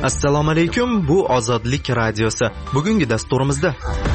Assalomu alaykum, bu Ozodlik radiosi. Bugungi dasturimizda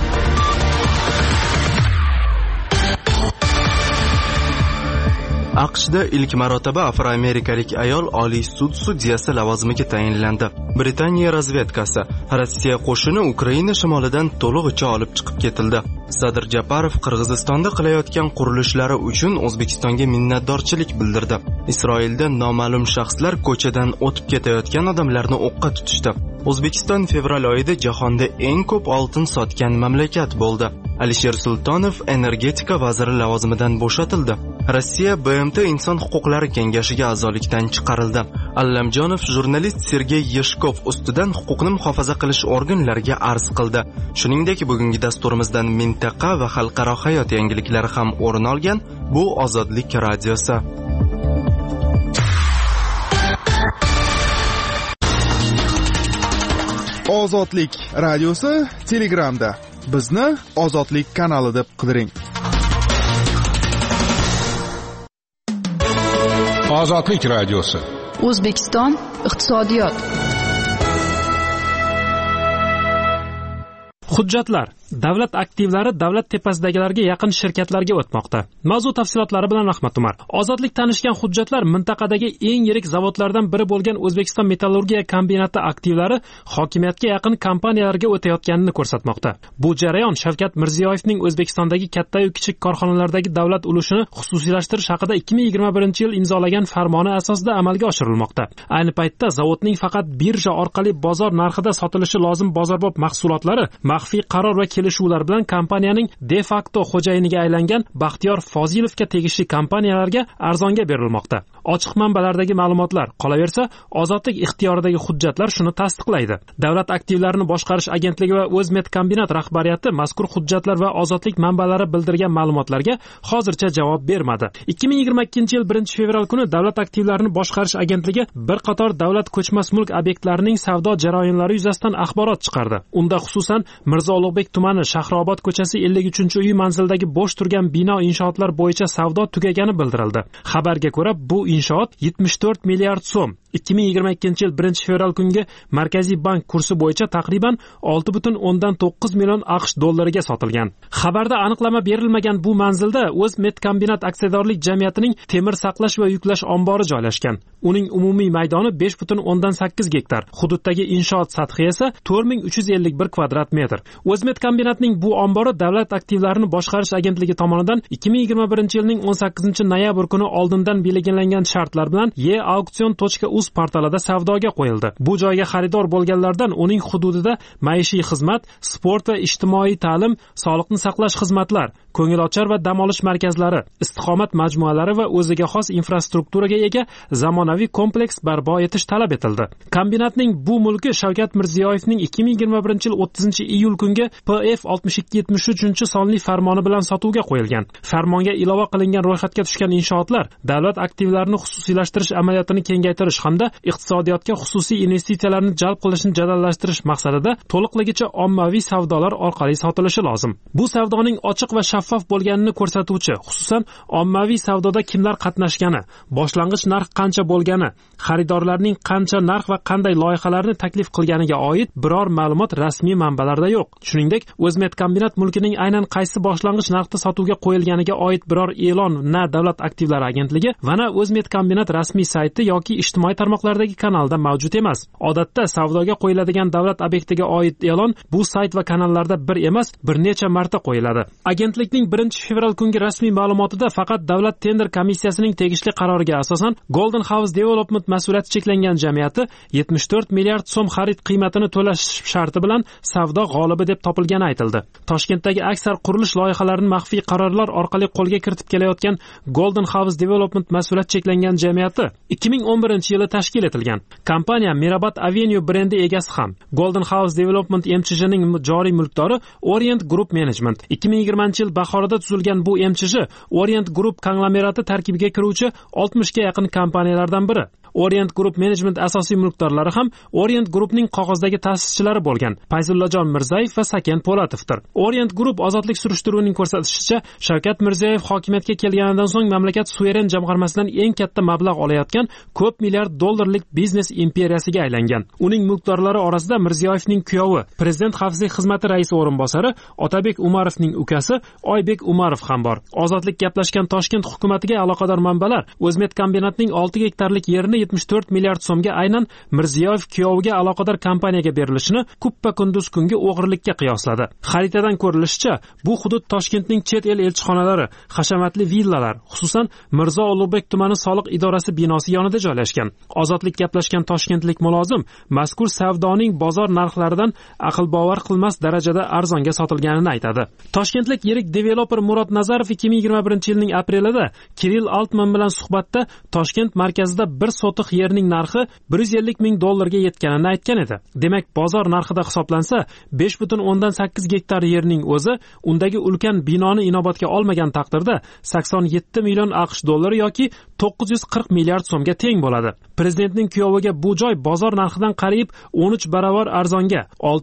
AQShda ilk marotaba afroamerikalik ayol Oliy sud sudyasi lavozimiga tayinlandi. Britaniya razvedkasi Rossiya qo'shini Ukraina shimolidan to'lig'icha olib chiqib ketildi. Sadir Japarov Qirg'izistonda qilayotgan qurilishlari uchun O'zbekistonga minnatdorchilik bildirdi. Isroilda noma'lum shaxslar ko'chadan o'tib ketayotgan odamlarni o'qqa tutishdi. O'zbekiston fevral oyida jahonda eng ko'p oltin sotgan mamlakat bo'ldi. Alisher Sultonov energetika vaziri lavozimidan bo'shatildi. Rossiya BMT Inson huquqlari kengashiga a'zolikdan chiqarildi. Allamjonov jurnalist Sergey Yeshkov ustidan huquqni muhofaza qilish organlariga arz qildi. Shuningdek, bugungi dasturimizdan mintaqa va xalqaro hayot yangiliklari ham o'rin olgan. Bu Ozodlik radiosi. Ozodlik radiosi Telegramda. Bizni Ozodlik kanali deb qidiring. Ozodlik radiosi. O'zbekiston iqtisodiyot. Hujjatlar. Davlat aktivlari davlat tepasidagilarga yaqin shirkatlarga o'tmoqda. Mavzu tafsilotlari bilan Rahmat Umar. Ozodlik tanishgan hujjatlar mintaqadagi eng yirik zavodlardan biri bo'lgan O'zbekiston metallurgiya kombinati aktivlari hokimiyatga yaqin kompaniyalarga o'tayotganini ko'rsatmoqda. Bu jarayon Shavkat Mirziyoyevning O'zbekistondagi katta va kichik korxonalardagi davlat ulushini xususiylashtirish haqida 2021-yil imzolagan farmoni asosida amalga oshirilmoqda. Ayni paytda zavodning faqat birja orqali bozor narxida sotilishi lozim bozorbop mahsulotlari maxfiy qaror va kelishuvlar bilan kompaniyaning de facto xo'jayiniga aylangan Baxtiyor Fozilovga tegishli kompaniyalarga arzonga berilmoqda. Ochiq manbalardagi ma'lumotlar, qolaversa, Ozodlik ixtiyoridagi hujjatlar shuni tasdiqlaydi. Davlat aktivlarini boshqarish agentligi va O'zmetkombinat rahbariyati mazkur hujjatlar va Ozodlik manbalari bildirgan ma'lumotlarga hozircha javob bermadi. 2022-yil 1-fevral kuni Davlat aktivlarini boshqarish agentligi bir qator davlat ko'chmas mulk obyektlarining savdo jarayonlari yuzasidan axborot chiqardi. Unda xususan Mirzo Ulug'bek tumani Shahrobod ko'chasi 53-uy manzildagi bo'sh turgan bino inshootlar bo'yicha savdo tugagani bildirildi. Xabarga ko'ra, bu inshoot 74 milliard so'm 2022-yil 1-fevral kungi Markaziy bank kursi bo'yicha taqriban 6,9 million AQSh dollariga sotilgan. Xabarda aniqlama berilmagan bu manzilda O'zmetkombinat aksiyadorlik jamiyatining temir saqlash va yuklash ombori joylashgan. Uning umumiy maydoni 5,8 gektar. Hududdagi inshoot sathi esa 4351 kvadrat metr. O'zmetkombinatning bu ombori davlat aktivlarini boshqarish agentligi tomonidan 2021-yilning 18-noyabr kuni oldindan belgilangan shartlar bilan e-auksion.uz portalida savdoga qo'yildi. Bu joyga xaridor bo'lganlardan uning hududida maishiy xizmat, sport va ijtimoiy ta'lim, sog'liqni saqlash xizmatlar, ko'ngilochar va dam olish markazlari, istiqomat majmualari va o'ziga xos infrastrukturaga ega zamonaviy kompleks barpo etish talab etildi. Kombinatning bu mulki Shavkat Mirziyoyevning 2021-yil 30-iyul kungi PF 6273 sonli farmoni bilan sotuvga qo'yilgan. Farmonga ilova qilingan ro'yxatga tushgan inshootlar davlat aktivlarini xususiylashtirish amaliyotini kengaytirish hamda iqtisodiyotga xususiy investitsiyalarni jalb qilishni jadallashtirish maqsadida to'liqligicha ommaviy savdolar orqali sotilishi lozim. Bu savdoning ochiq va shaffof bo'lganini ko'rsatuvchi, xususan ommaviy savdoda kimlar qatnashgani, boshlang'ich narx qancha bo'lgani, xaridorlarning qancha narx va qanday loyihalarni taklif qilganiga oid biror ma'lumot rasmiy manbalarda yo'q. Shuningdek, O'zmetkombinat mulkining aynan qaysi boshlang'ich narxda sotuvga qo'yilganiga oid biror e'lon na davlat aktivlari agentligi va na O'zmetkombinat rasmiy sayti yoki ijtimoiy tarmoqlardagi kanalda mavjud emas. Odatda savdoga qo'yiladigan davlat obyektiga oid e'lon bu sayt va kanallarda bir emas, bir necha marta qo'yiladi. Agentlikning 1-fevral kungi rasmiy ma'lumotida faqat davlat tender komissiyasining tegishli qaroriga asosan Golden House Development mas'uliyati cheklangan jamiyati 74 milliard so'm xarid qiymatini to'lash sharti bilan savdo g'olibi deb topilgani aytildi. Toshkentdagi aksar qurilish loyihalarini maxfiy qarorlar orqali qo'lga kiritib kelayotgan Golden House Development mas'uliyati cheklangan jamiyati 2011-yili tashkil etilgan. Kompaniya Mirabad Avenue brendi egasi ham. Golden House Development MCJning joriy mulkdori Orient Group Management. 2020-yil bahorida tuzilgan bu MCJ Orient Group konglomerati tarkibiga kiruvchi 60 ga yaqin kompaniyalardan biri. Orient Group Management asosiy mulkdorlari ham Orient Groupning qog'ozdagi ta'sischilari bo'lgan Fayzullajon Mirzayev va Saken Po'latovdir. Orient Group ozodlik surishtiruvining ko'rsatishicha, Shavkat Mirziyoyev hokimiyatga kelganidan so'ng mamlakat suveren jamg'armasidan eng katta mablag' olayotgan ko'p milliard dollarlik biznes imperiyasiga aylangan. Uning mulkdorlari orasida Mirziyoyevning kuyovi, Prezident xavfsizlik xizmati raisi o'rinbosari Otabek Umarovning ukasi Oybek Umarov ham bor. Ozodlik gaplashgan Toshkent hukumatiga aloqador manbalar O'zmet kombinatining 6 gektarlik yerini 74 milliard so'mga aynan Mirziyoyev kuyoviga aloqador kompaniyaga berilishini kuppa-kunduz kungi o'g'irlikka qiyosladi. Xaritadan ko'rilishicha, bu hudud Toshkentning chet el elchixonalari, hashamatli villalar, xususan Mirzo Ulug'bek tumani soliq idorasi binosi yonida joylashgan. Ozodlik gaplashgan toshkentlik mulozim mazkur savdoning bozor narxlaridan aql bovar qilmas darajada arzonga sotilganini aytadi. Toshkentlik yirik developer Murod Nazarov 2021-yilning aprelida Kirill Altman bilan suhbatda Toshkent markazida 1 sotiq yerning narxi 150 ming dollarga yetganini aytgan edi. Demak, bozor narxida hisoblansa, 5.8 gektar yerning o'zi undagi ulkan binoni inobatga olmagan taqdirda 87 million AQSh dollari yoki 940 milliard so'mga teng bo'ladi. Prezidentning kuyoviga bu joy bozor narxidan qariyb 13 barobar arzonga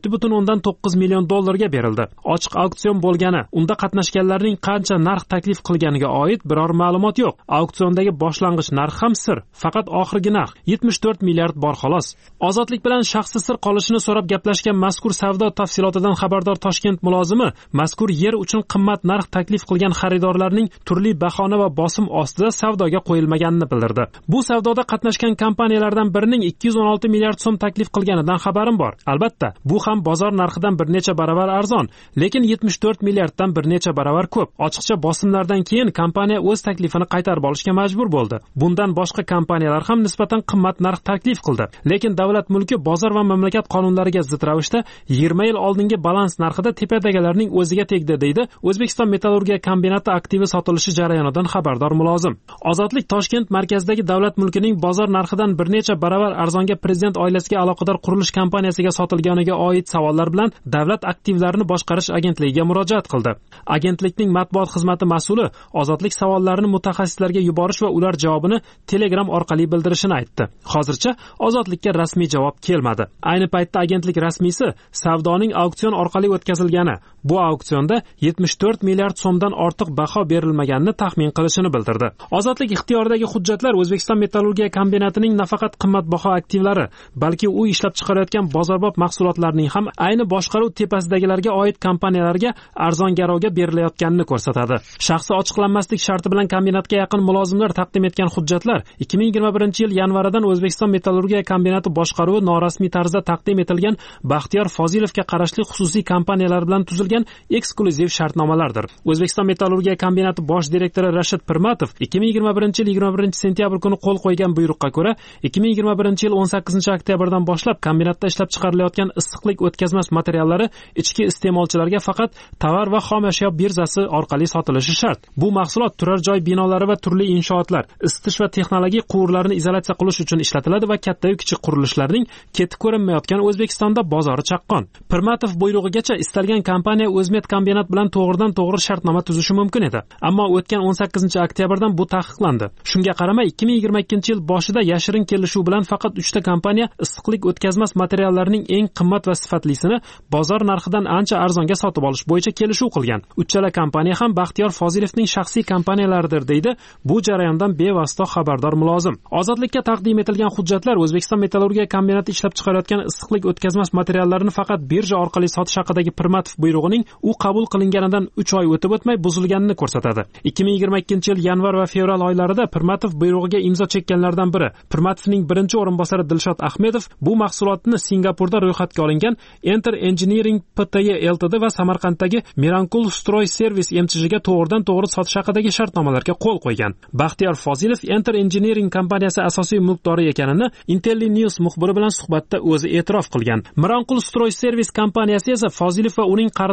6.9 million dollarga berildi. Ochiq auksion bo'lgani, unda qatnashganlarning qancha narx taklif qilganiga oid biror ma'lumot yo'q. Auksiondagi boshlang'ich narx ham sir, faqat oxirgi narx 74 milliard bor xolos. Ozodlik bilan shaxsi sir qolishini so'rab gaplashgan mazkur savdo tafsilotidan xabardor Toshkent mulozimi mazkur yer uchun qimmat narx taklif qilgan xaridorlarning turli bahona va bosim ostida savdoga qo'yilmaganini bildirdi. Bu savdoda qatnashgan kompaniyalardan birining 216 milliard so'm taklif qilganidan xabarim bor. Albatta, bu ham bozor narxidan bir necha barobar arzon, lekin 74 milliarddan bir necha barobar ko'p. Ochiqcha bosimlardan keyin kompaniya o'z taklifini qaytarib olishga majbur bo'ldi. Bundan boshqa kompaniyalar ham nisbatan qimmat narx taklif qildi. Lekin davlat mulki bozor va mamlakat qonunlariga zid ravishda 20 yil oldingi balans narxida tepadagilarning o'ziga tegdi, deydi O'zbekiston metallurgiya kombinati aktivi sotilishi jarayonidan xabardor mulozim. Ozodlik Toshkent markazidagi davlat mulkining bozor narxidan bir necha barobar arzonga prezident oilasiga aloqador qurilish kompaniyasiga sotilganiga oid savollar bilan Davlat aktivlarini boshqarish agentligiga murojaat qildi. Agentlikning matbuot xizmati mas'uli Ozodlik savollarini mutaxassislarga yuborish va ular javobini Telegram orqali bildirishini aytdi. Hozircha Ozodlikka rasmiy javob kelmadi. Ayni paytda agentlik rasmiysi savdoning auksion orqali o'tkazilgani, bu auksionda 74 milliard so'mdan ortiq baho berilmaganini taxmin qilishini bildirdi. Ozodlik ixtiyoridagi hujjatlar O'zbekiston metallurgiya kombinatining nafaqat qimmatbaho aktivlari, balki u ishlab chiqarayotgan bozorbop mahsulotlarning ham ayni boshqaruv tepasidagilarga oid kompaniyalarga arzon garovga berilayotganini ko'rsatadi. Shaxsi ochiqlanmaslik sharti bilan kombinatga yaqin mulozimlar taqdim etgan hujjatlar 2021-yil yanvaridan O'zbekiston metallurgiya kombinati boshqaruvi norasmiy tarzda taqdim etilgan Baxtiyor Fozilovga qarashli xususiy kompaniyalar bilan tuzilgan eksklyuziv shartnomalardir. O'zbekiston metallurgiya kombinati bosh direktori Rashid Pirmatov 2021-yil 21-sentyabr kuni qo'l qo'ygan buyruqqa ko'ra 2021-yil 18-oktyabrdan boshlab kombinatda ishlab chiqarilayotgan issiqlik o'tkazmas materiallari ichki iste'molchilarga faqat tovar va xom ashyo birzasi orqali sotilishi shart. Bu mahsulot turar joy binolari va turli inshootlar, isitish va texnologik quvurlarni izolyatsiya qilish uchun ishlatiladi va katta-yu kichik qurilishlarning ketib ko'rinmayotgan O'zbekistonda bozori chaqqon. Pirmatov buyrug'igacha istalgan kompaniya O'zmet kombinat bilan to'g'ridan-to'g'ri shartnoma tuzishi mumkin edi. Ammo o'tgan 18-oktyabrdan bu taqiqlandi. Shunga qaramay 2022-yil boshida yashirin kelishuv bilan faqat 3 ta kompaniya issiqlik o'tkazmas materiallarning eng qimmat va sifatlisini bozor narxidan ancha arzonga sotib olish bo'yicha kelishuv qilgan. Uchala kompaniya ham Baxtiyor Fozilovning shaxsiy kompaniyalaridir, deydi bu jarayondan bevosita xabardor mulozim. Ozodlikka taqdim etilgan hujjatlar O'zbekiston metallurgiya kombinati ishlab chiqarayotgan issiqlik o'tkazmas materiallarini faqat birja orqali sotish haqidagi Pirmatov buyrug'ining u qabul qilinganidan 3 oy o'tib o'tmay buzilganini ko'rsatadi. 2022-yil yanvar va fevral oylarida Pirmatov buyrug'iga imzo chekkanlardan biri Pirmatovning birinchi o'rinbosari Dilshod Ahmedov bu mahsulotni Singapurda ro'yxatga olingan Enter Engineering Pty Ltd va Samarqanddagi Mirankul Stroy Service MCH'ga to'g'ridan-to'g'ri sotish haqidagi shartnomalarga qo'l qo'ygan. Baxtiyor Fozilov Enter Engineering kompaniyasi asosiy mulkdori ekanini Intelli News muxbiri bilan suhbatda o'zi e'tirof qilgan. Mirankul Stroy Service kompaniyasi esa Fozilov va uning qarindosh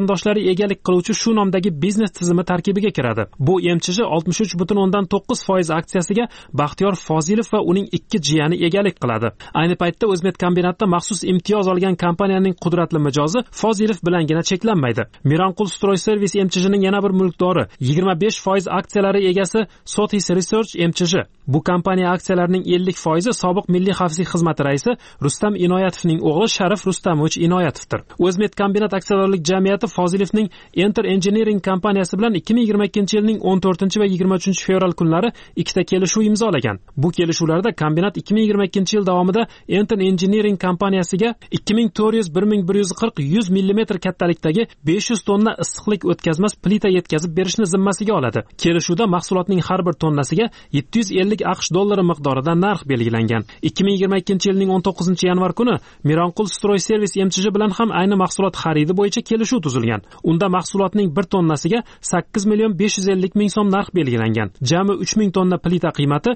vatandoshlari egalik qiluvchi shu nomdagi biznes tizimi tarkibiga kiradi. Bu MChJ 63.9% aksiyasiga Baxtiyor Fozilov va uning 2 jiyani egalik qiladi. Ayni paytda O'zmet kombinatda maxsus imtiyoz olgan kompaniyaning qudratli mijozi Fozilov bilangina cheklanmaydi. Miranqul Stroyservis MChJning yana bir mulkdori 25% aksiyalari egasi Sothis Research MChJ. Bu kompaniya aksiyalarining 50% sobiq Milliy xavfsizlik xizmati raisi Rustam Inoyatovning o'g'li Sharif Rustamovich Inoyatovdir. O'zmet kombinat aksiyadorlik jamiyati Fozilovning Enter Engineering kompaniyasi bilan 2022-yilning 14 va 23 fevral kunlari ikkita kelishuv imzolagan. Bu kelishuvlarda kombinat 2022-yil davomida Enter Engineering kompaniyasiga 2400-1140 100 mm kattalikdagi 500 tonna issiqlik o'tkazmas plita yetkazib berishni zimmasiga oladi. Kelishuvda mahsulotning har bir tonnasiga 750 AQSh dollari miqdorida narx belgilangan. 2022-yilning 19-yanvar kuni Miranqul Stroyservis MChJ bilan ham ayni mahsulot xaridi bo'yicha kelishuv tuzilgan. Unda mahsulotning 1 tonnasiga 8.550.000 so'm narx belgilangan. Jami 3.000 tonna plita qiymati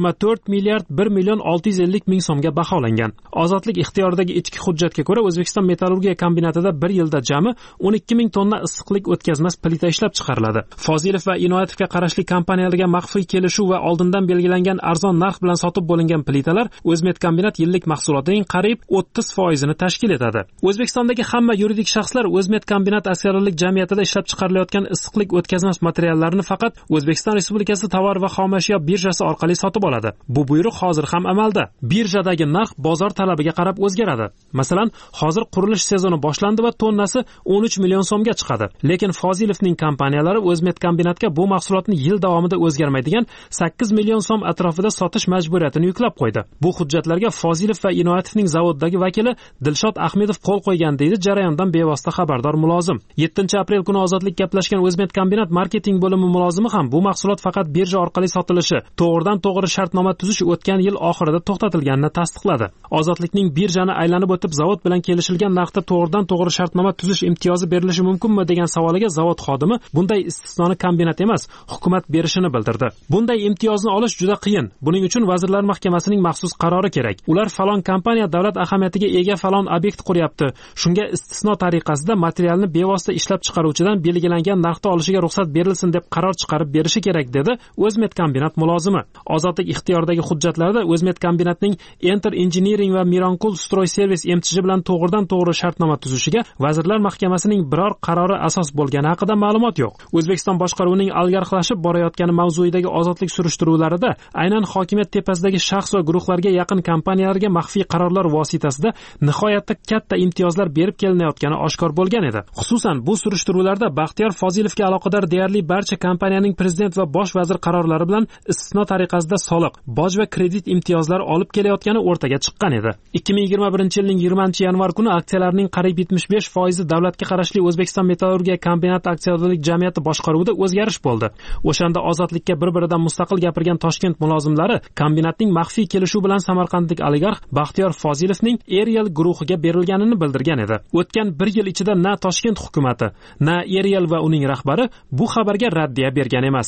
24.1.650.000 so'mga baholangan. Ozodlik ixtiyoridagi ichki hujjatga ko'ra O'zbekiston metallurgiya kombinatida 1 yilda jami 12.000 tonna issiqlik o'tkazmas plita ishlab chiqariladi. Fozilov va Inoyatovga qarashli kompaniyalarga maxfiy kelishuv va oldindan belgilangan arzon narx bilan sotib bo'lingan plitalar O'zmet kombinat yillik mahsulotining qariyb 30% ni tashkil etadi. O'zbekistondagi hamma yuridik shaxslar O'zmet kombinat aksiyadorlik jamiyatida ishlab chiqarilayotgan issiqlik o'tkazmas materiallarini faqat O'zbekiston Respublikasi tovar va xomashyo birjasi orqali sotib oladi. Bu buyruq hozir ham amalda. Birjadagi narx bozor talabiga qarab o'zgaradi. Masalan, hozir qurilish sezoni boshlandi va tonnasi 13 million so'mga chiqadi. Lekin Fozilovning kompaniyalari O'zmet kombinatga bu mahsulotni yil davomida o'zgarmaydigan 8 million so'm atrofida sotish majburiyatini yuklab qo'ydi. Bu hujjatlarga Fozilov va Inoyatovning zavoddagi vakili Dilshod Ahmedov qo'l qo'ygan deydi jarayondan bevosita xabardor mulozim. 7-aprel kuni Ozodlik gaplashgan O'zmet kombinat marketing bo'limi mulozimi ham bu mahsulot faqat birja orqali sotilishi, to'g'ridan-to'g'ri shartnoma tuzish o'tgan yil oxirida to'xtatilganini tasdiqladi. Ozodlikning birjani aylanib o'tib zavod bilan kelishilgan narxda to'g'ridan-to'g'ri shartnoma tuzish imtiyozi berilishi mumkinmi degan savoliga zavod xodimi bunday istisnoni kombinat emas, hukumat berishini bildirdi. Bunday imtiyozni olish juda qiyin. Buning uchun Vazirlar Mahkamasining maxsus qarori kerak. Ular falon kompaniya davlat ahamiyatiga ega falon obyekt quryapti. Shunga istisno tariqasida materialni bevosita ishlab chiqaruvchidan belgilangan narxda olishiga ruxsat berilsin deb qaror chiqarib berishi kerak dedi O'zmet kombinat mulozimi. Ozodlik ixtiyoridagi hujjatlarda O'zmet kombinatning Enter Engineering va Miranqul Stroyservis MChJ bilan to'g'ridan-to'g'ri shartnoma tuzishiga Vazirlar Mahkamasining biror qarori asos bo'lgani haqida ma'lumot yo'q. O'zbekiston boshqaruvining algarxlashib borayotgani mavzuidagi ozodlik surishtiruvlarida aynan hokimiyat tepasidagi shaxs va guruhlarga yaqin kompaniyalarga maxfiy qarorlar vositasida nihoyatda katta imtiyozlar berib kelinayotgani oshkor bo'lgan edi. Xususan, bu surishtiruvlarda Baxtiyor Fozilovga aloqador deyarli barcha kompaniyaning prezident va bosh vazir qarorlari bilan istisno tariqasida soliq, boj va kredit imtiyozlari olib kelayotgani o'rtaga chiqqan edi. 2021-yilning 20-yanvar kuni aksiyalarning qariyb 75% davlatga qarashli O'zbekiston metallurgiya kombinati aksiyadorlik jamiyati boshqaruvida o'zgarish bo'ldi. O'shanda ozodlikka bir-biridan mustaqil gapirgan Toshkent mulozimlari kombinatning maxfiy kelishuv bilan samarqandlik oligarx Baxtiyor Fozilovning Erial guruhiga berilganini bildirgan edi. O'tgan 1 yil ichida na Toshkent hukumati, na Erial va uning rahbari bu xabarga raddiya bergan emas.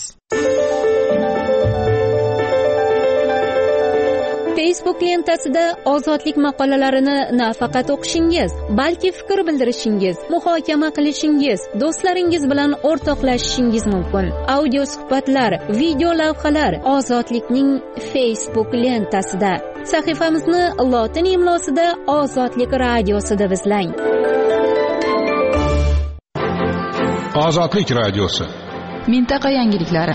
Facebook lentasida ozodlik maqolalarini nafaqat o'qishingiz, balki fikr bildirishingiz, muhokama qilishingiz, do'stlaringiz bilan o'rtoqlashishingiz mumkin. Audio suhbatlar, video lavhalar Ozodlikning Facebook lentasida. Sahifamizni lotin imlosida Ozodlik radiosida izlang. Ozodlik radiosi. Mintaqa yangiliklari.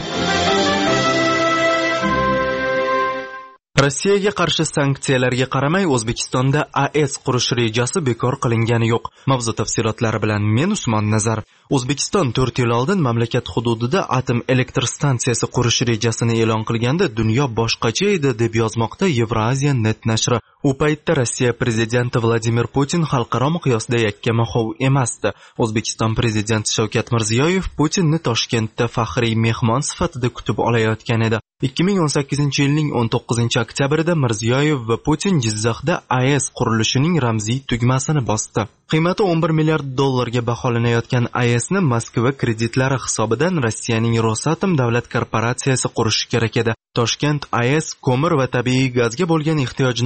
Rossiyaga qarshi sanksiyalarga qaramay O'zbekistonda AES qurish rejasi bekor qilingani yo'q. Mavzu tafsilotlari bilan men Usmon Nazar. O'zbekiston 4 yil oldin mamlakat hududida atom elektr stansiyasi qurish rejasini e'lon qilganda dunyo boshqacha edi deb yozmoqda Евразия net nashri. U paytda Rossiya prezidenti Vladimir Putin xalqaro miqyosda yakka-mahov emasdi. O'zbekiston prezidenti Shavkat Mirziyoyev Putinni Toshkentda faxriy mehmon sifatida kutib olayotgan edi. 2018-yilning 19-oktyabrida Mirziyoyev va Putin Jizzaxda AES qurilishining ramziy tugmasini bosdi. Qiymati 11 milliard dollarga baholanayotgan AESni Moskva kreditlari hisobidan Rossiyaning Rosatom davlat korporatsiyasi qurishi kerak edi. Toshkent AES ko'mir va tabiiy gazga bo'lgan ehtiyojni ozaytirish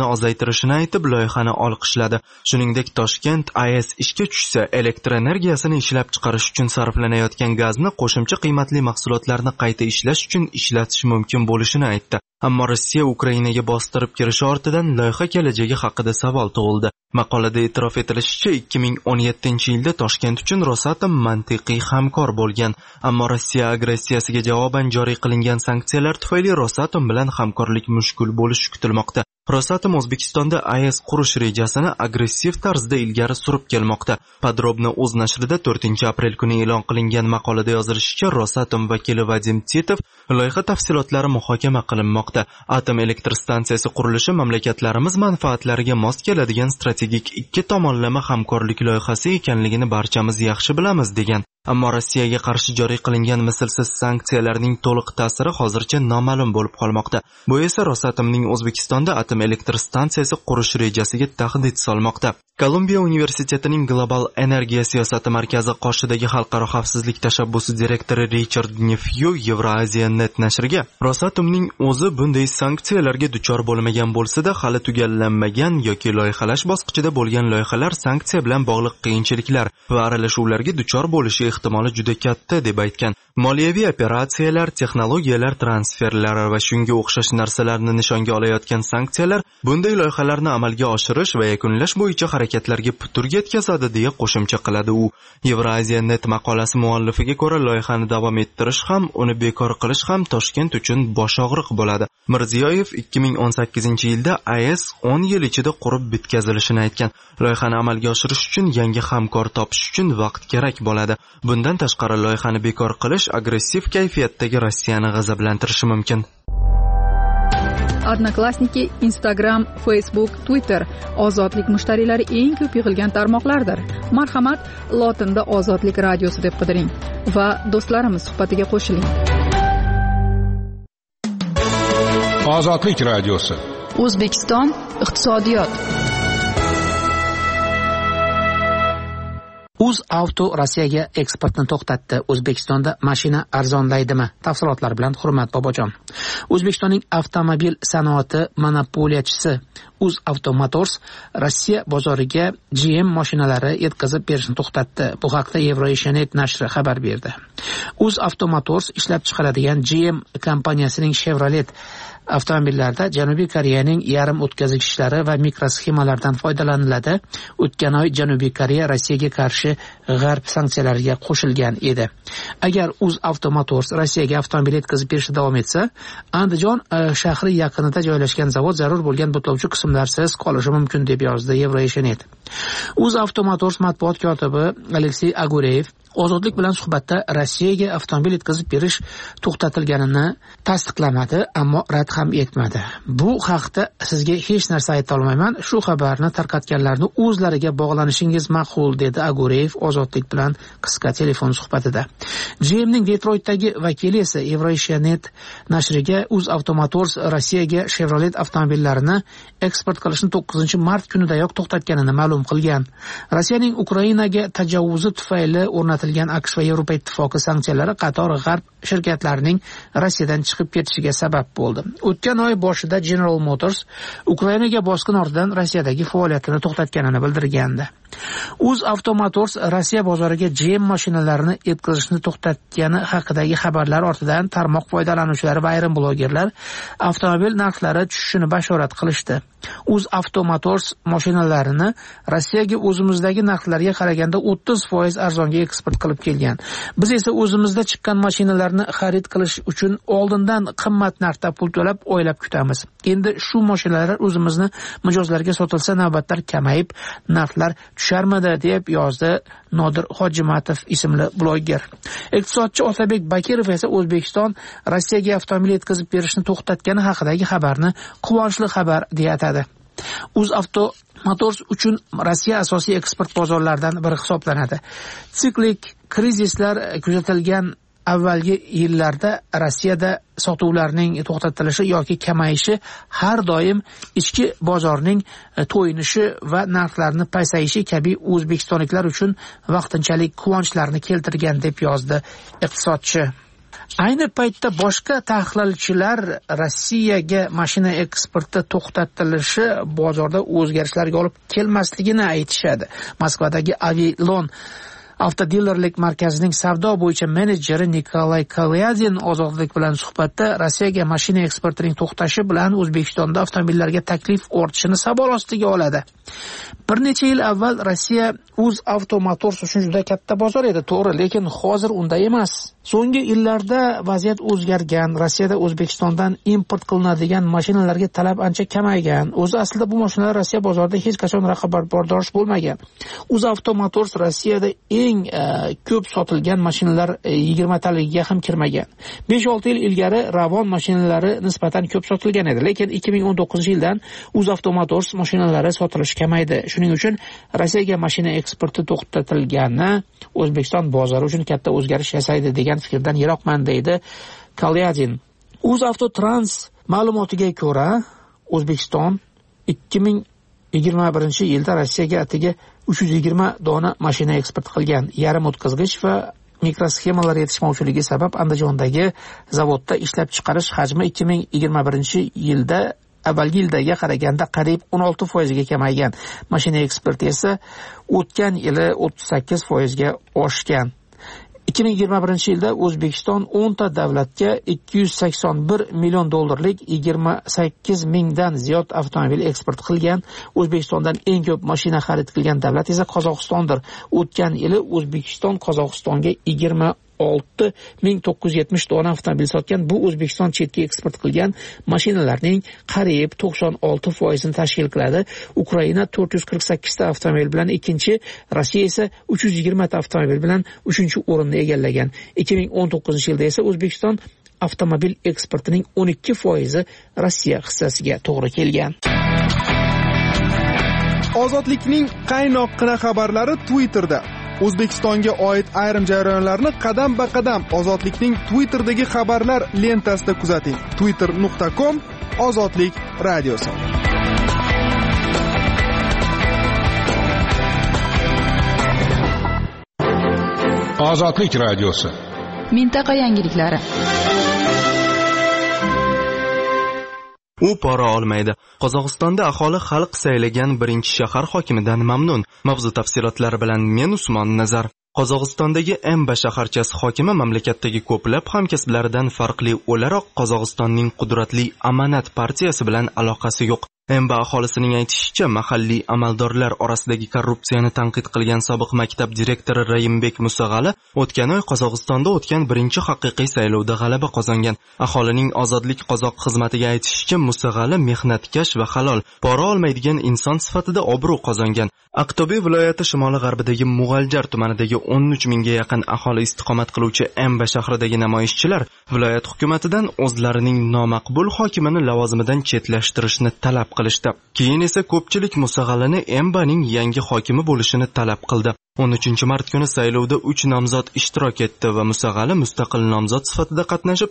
kengaytirishini aytib, loyihani olqishladi. Shuningdek, Toshkent AES ishga tushsa, elektr energiyasini ishlab chiqarish uchun sarflanayotgan gazni qo'shimcha qiymatli mahsulotlarni qayta ishlash uchun ishlatish mumkin bo'lishini aytdi. Ammo Rossiya Ukrainaga bostirib kirishi ortidan loyiha kelajagi haqida savol tug'ildi. Maqolada e'tirof etilishicha, 2017-yilda Toshkent uchun Rosatom mantiqiy hamkor bo'lgan, ammo Rossiya agressiyasiga javoban joriy qilingan sanksiyalar tufayli Rosatom bilan hamkorlik mushkul bo'lishi kutilmoqda. Rosatom O'zbekistonda AES qurish rejasini agressiv tarzda ilgari surib kelmoqda. Podrobno o'z nashrida 4-aprel kuni e'lon qilingan maqolada yozilishicha, Rosatom vakili Vadim Titov loyiha tafsilotlari muhokama qilinmoqda. Atom elektr stansiyasi qurilishi mamlakatlarimiz manfaatlariga mos keladigan strategik ikki tomonlama hamkorlik loyihasi ekanligini barchamiz yaxshi bilamiz degan. Ammo Rossiyaga qarshi joriy qilingan mislsiz sanksiyalarning to'liq ta'siri hozircha noma'lum bo'lib qolmoqda. Bu esa Rosatomning O'zbekistonda atom elektr stansiyasi qurish rejasiga tahdid solmoqda. Kolumbiya universitetining Global energiya siyosati markazi qoshidagi xalqaro xavfsizlik tashabbusi direktori Richard Nefyu Eurasia.net nashriga, Rosatomning o'zi bunday sanksiyalarga duchor bo'lmagan bo'lsa-da, hali tugallanmagan yoki loyihalash bosqichida bo'lgan loyihalar sanksiya bilan bog'liq qiyinchiliklar va aralashuvlarga duchor bo'lishi ehtimoli juda katta deb aytgan. Moliyaviy operatsiyalar, texnologiyalar transferlari va shunga o'xshash narsalarni nishonga olayotgan sanksiyalar bunday loyihalarni amalga oshirish va yakunlash bo'yicha harakatlarga putur yetkazadi deya qo'shimcha qiladi u. Eurasia.net maqolasi muallifiga ko'ra, loyihani davom ettirish ham, uni bekor qilish ham Toshkent uchun bosh og'riq bo'ladi. Mirziyoyev 2018-yilda AES 10 yil ichida qurib bitkazilishini aytgan. Loyihani amalga oshirish uchun yangi hamkor topish uchun vaqt kerak bo'ladi. Bundan tashqari loyihani bekor qilish agressiv kayfiyatdagi Rossiyani g'azablantirishi mumkin. Odnoklassniki, Instagram, Facebook, Twitter ozodlik mushtariylari eng ko'p yig'ilgan tarmoqlardir. Marhamat, lotinda Ozodlik radiosi deb qidiring va do'stlarimiz suhbatiga qo'shiling. Ozodlik radiosi. O'zbekiston iqtisodiyot. UzAuto Rossiyaga eksportni to'xtatdi. O'zbekistonda mashina arzonlaydimi? Tafsilotlar bilan Hurmat Bobojon. O'zbekistonning avtomobil sanoati monopoliyachisi UzAuto Motors Rossiya bozoriga GM mashinalari yetkazib berishni to'xtatdi. Bu haqda Eurasia.net nashri xabar berdi. UzAuto Motors ishlab chiqaradigan GM kompaniyasining Chevrolet avtomobillarda Janubiy Koreyaning yarim o'tkazgichlari va mikrosxemalardan foydalaniladi. O'tgan oy Janubiy Koreya Rossiyaga qarshi g'arb sanksiyalariga qo'shilgan edi. Agar UzAuto Motors Rossiyaga avtomobil yetkazib berishda davom etsa, Andijon shahri yaqinida joylashgan zavod zarur bo'lgan butlovchi qismlarsiz qolishi mumkin deb yozdi Eurasia.net. UzAuto Motors matbuot kotibi Aleksey Agureyev Ozodlik bilan suhbatda Rossiyaga avtomobil yetkazib berish to'xtatilganini tasdiqlamadi, ammo rad ham etmadi. Bu haqda sizga hech narsa ayta olmayman. Shu xabarni tarqatganlarni o'zlariga bog'lanishingiz ma'qul, dedi Agureyev Ozodlik bilan qisqa telefon suhbatida. GMning Detroitdagi vakili esa Eurasia.net nashriga UzAuto Motors Rossiyaga Chevrolet avtomobillarini eksport qilishni 9-mart kunidayoq to'xtatganini ma'lum qilgan. Rossiyaning Ukrainaga tajovvuzi tufayli o'rnatilgan AQSh va Yevropa ittifoqi sanksiyalari qator g'arb shirkatlarining Rossiyadan chiqib ketishiga sabab bo'ldi. O'tgan oy boshida General Motors Ukrainaga bosqin ortidan Rossiyadagi faoliyatini to'xtatganini bildirgandi. UzAuto Motors Rossiya bozoriga GM mashinalarini yetkazishni to'xtatgani haqidagi xabarlar ortidan tarmoq foydalanuvchilari va ayrim blogerlar avtomobil narxlari tushishini bashorat qilishdi. UzAuto Motors mashinalarini Rossiyaga o'zimizdagi narxlarga qaraganda 30% arzonga eksport qilib kelgan. Biz esa o'zimizda chiqqan mashinalarni xarid qilish uchun oldindan qimmat narxda pul to'lab oylab kutamiz. Endi shu mashinalar o'zimizni mijozlarga sotilsa navbatlar kamayib, narxlar tusharmidi, deb yozdi Nodir Hojimatov ismli bloger. Iqtisodchi Otabek Bakirov esa O'zbekiston Rossiyaga avtomobil yetkazib berishni to'xtatgani haqidagi xabarni quvonchli xabar deya atadi. UzAuto Motors uchun Rossiya asosiy eksport bozorlaridan biri hisoblanadi. Siklik krizislar kuzatilgan avvalgi yillarda Rossiyada sotuvlarning to'xtatilishi yoki kamayishi har doim ichki bozorning to'yinishi va narxlarni pasayishi kabi o'zbekistonliklar uchun vaqtinchalik quvonchlarni keltirgan, deb yozdi iqtisodchi. Ayni paytda boshqa tahlilchilar Rossiyaga mashina eksporti to'xtatilishi bozorda o'zgarishlarga olib kelmasligini aytishadi. Moskvadagi Avilon avtodilerlik markazining savdo bo'yicha menejeri Nikolay Kalyadin ozodlik bilan suhbatda Rossiyaga mashina eksportining to'xtashi bilan O'zbekistonda avtomobillarga taklif ortishini savol ostiga oladi. Bir necha yil avval Rossiya UzAuto Motors uchun juda katta bozor edi, to'g'ri, lekin hozir unday emas. So'nggi yillarda vaziyat o'zgargan. Rossiyada O'zbekistondan import qilinadigan mashinalarga talab ancha kamaygan. O'zi aslida bu mashinalar Rossiya bozorida hech qachon raqobatbardosh bo'lmagan. UzAuto Motors Rossiyada eng ko'p sotilgan mashinalar 20 taligiga ham kirmagan. 5-6 yil ilgari Ravon mashinalari nisbatan ko'p sotilgan edi, lekin 2019-yildan UzAuto Motors mashinalari sotilishi kamaydi. Shuning uchun Rossiyaga mashina eksporti to'xtatilgani O'zbekiston bozori uchun katta o'zgarish yasaydi degan fikrdan yiroqman, deydi Kalyadin. UzAutotrans ma'lumotiga ko'ra, O'zbekiston 2021-yilda Rossiyaga atigi 320 dona mashina eksport qilgan. Yarim o'tkazgich va mikrosxemalar yetishmovchiligi sabab Andijondagi zavodda ishlab chiqarish hajmi 2021-yilda avvalgi yildaga qaraganda qariyb 16% ga kamaygan. Mashina eksporti esa o'tgan yili 38% ga oshgan. 2021-yilda O'zbekiston 10 ta davlatga 281 million dollarlik 28 mingdan ziyod avtomobil eksport qilgan. O'zbekistondan eng ko'p mashina xarid qilgan davlat esa Qozog'istondir. O'tgan yili O'zbekiston Qozog'istonga 26.970 dona avtomobil sotgan. Bu O'zbekiston chetga eksport qilgan mashinalarning qariyb 96% ni tashkil qiladi. Ukraina 448 ta avtomobil bilan ikkinchi, Rossiya esa 320 ta avtomobil bilan 3-chi o'rinni egallagan. 2019-yilda esa O'zbekiston avtomobil eksportining 12% Rossiya hissasiga to'g'ri kelgan. Ozodlikning qaynoqqina xabarlari Twitterda. O'zbekistonga oid ayrim jarayonlarni qadam-ba-qadam Ozodlikning Twitterdagi xabarlar lentasida kuzating. twitter.com Ozodlik radiosi. Ozodlik radiosi. Mintaqa yangiliklari. U pora olmaydi. Qozog'istonda aholi xalq saylagan birinchi shahar hokimidan mamnun. Mavzu tafsilotlari bilan men Usmon Nazar. Qozog'istondagi Emba shaharchasi hokimi mamlakatdagi ko'plab hamkasblaridan farqli o'laroq Qozog'istonning qudratli Amanat partiyasi bilan aloqasi yo'q. Emba aholisining aytishicha, mahalliy amaldorlar orasidagi korrupsiyani tanqid qilgan sobiq maktab direktori Rayimbek Musag'ali o'tgan oy Qozog'istonda o'tgan birinchi haqiqiy saylovda g'alaba qozongan. Aholining Ozodlik Qozoq xizmatiga aytishicha, Musag'ali mehnatkash va halol, pora olmaydigan inson sifatida obro' qozongan. Aqto'be viloyati shimoli-g'arbidagi Mug'aljar tumanidagi 13 mingga yaqin aholi istiqomat qiluvchi Emba shahridagi namoyishchilar viloyat hukumatidan o'zlarining nomaqbul hokimini lavozimidan chetlashtirishni talab qilishdi. Keyin esa ko'pchilik Musag'alini Embaning yangi hokimi bo'lishini talab qildi. 13-mart kuni saylovda 3 nomzod ishtirok etdi va Musag'ali mustaqil nomzod sifatida qatnashib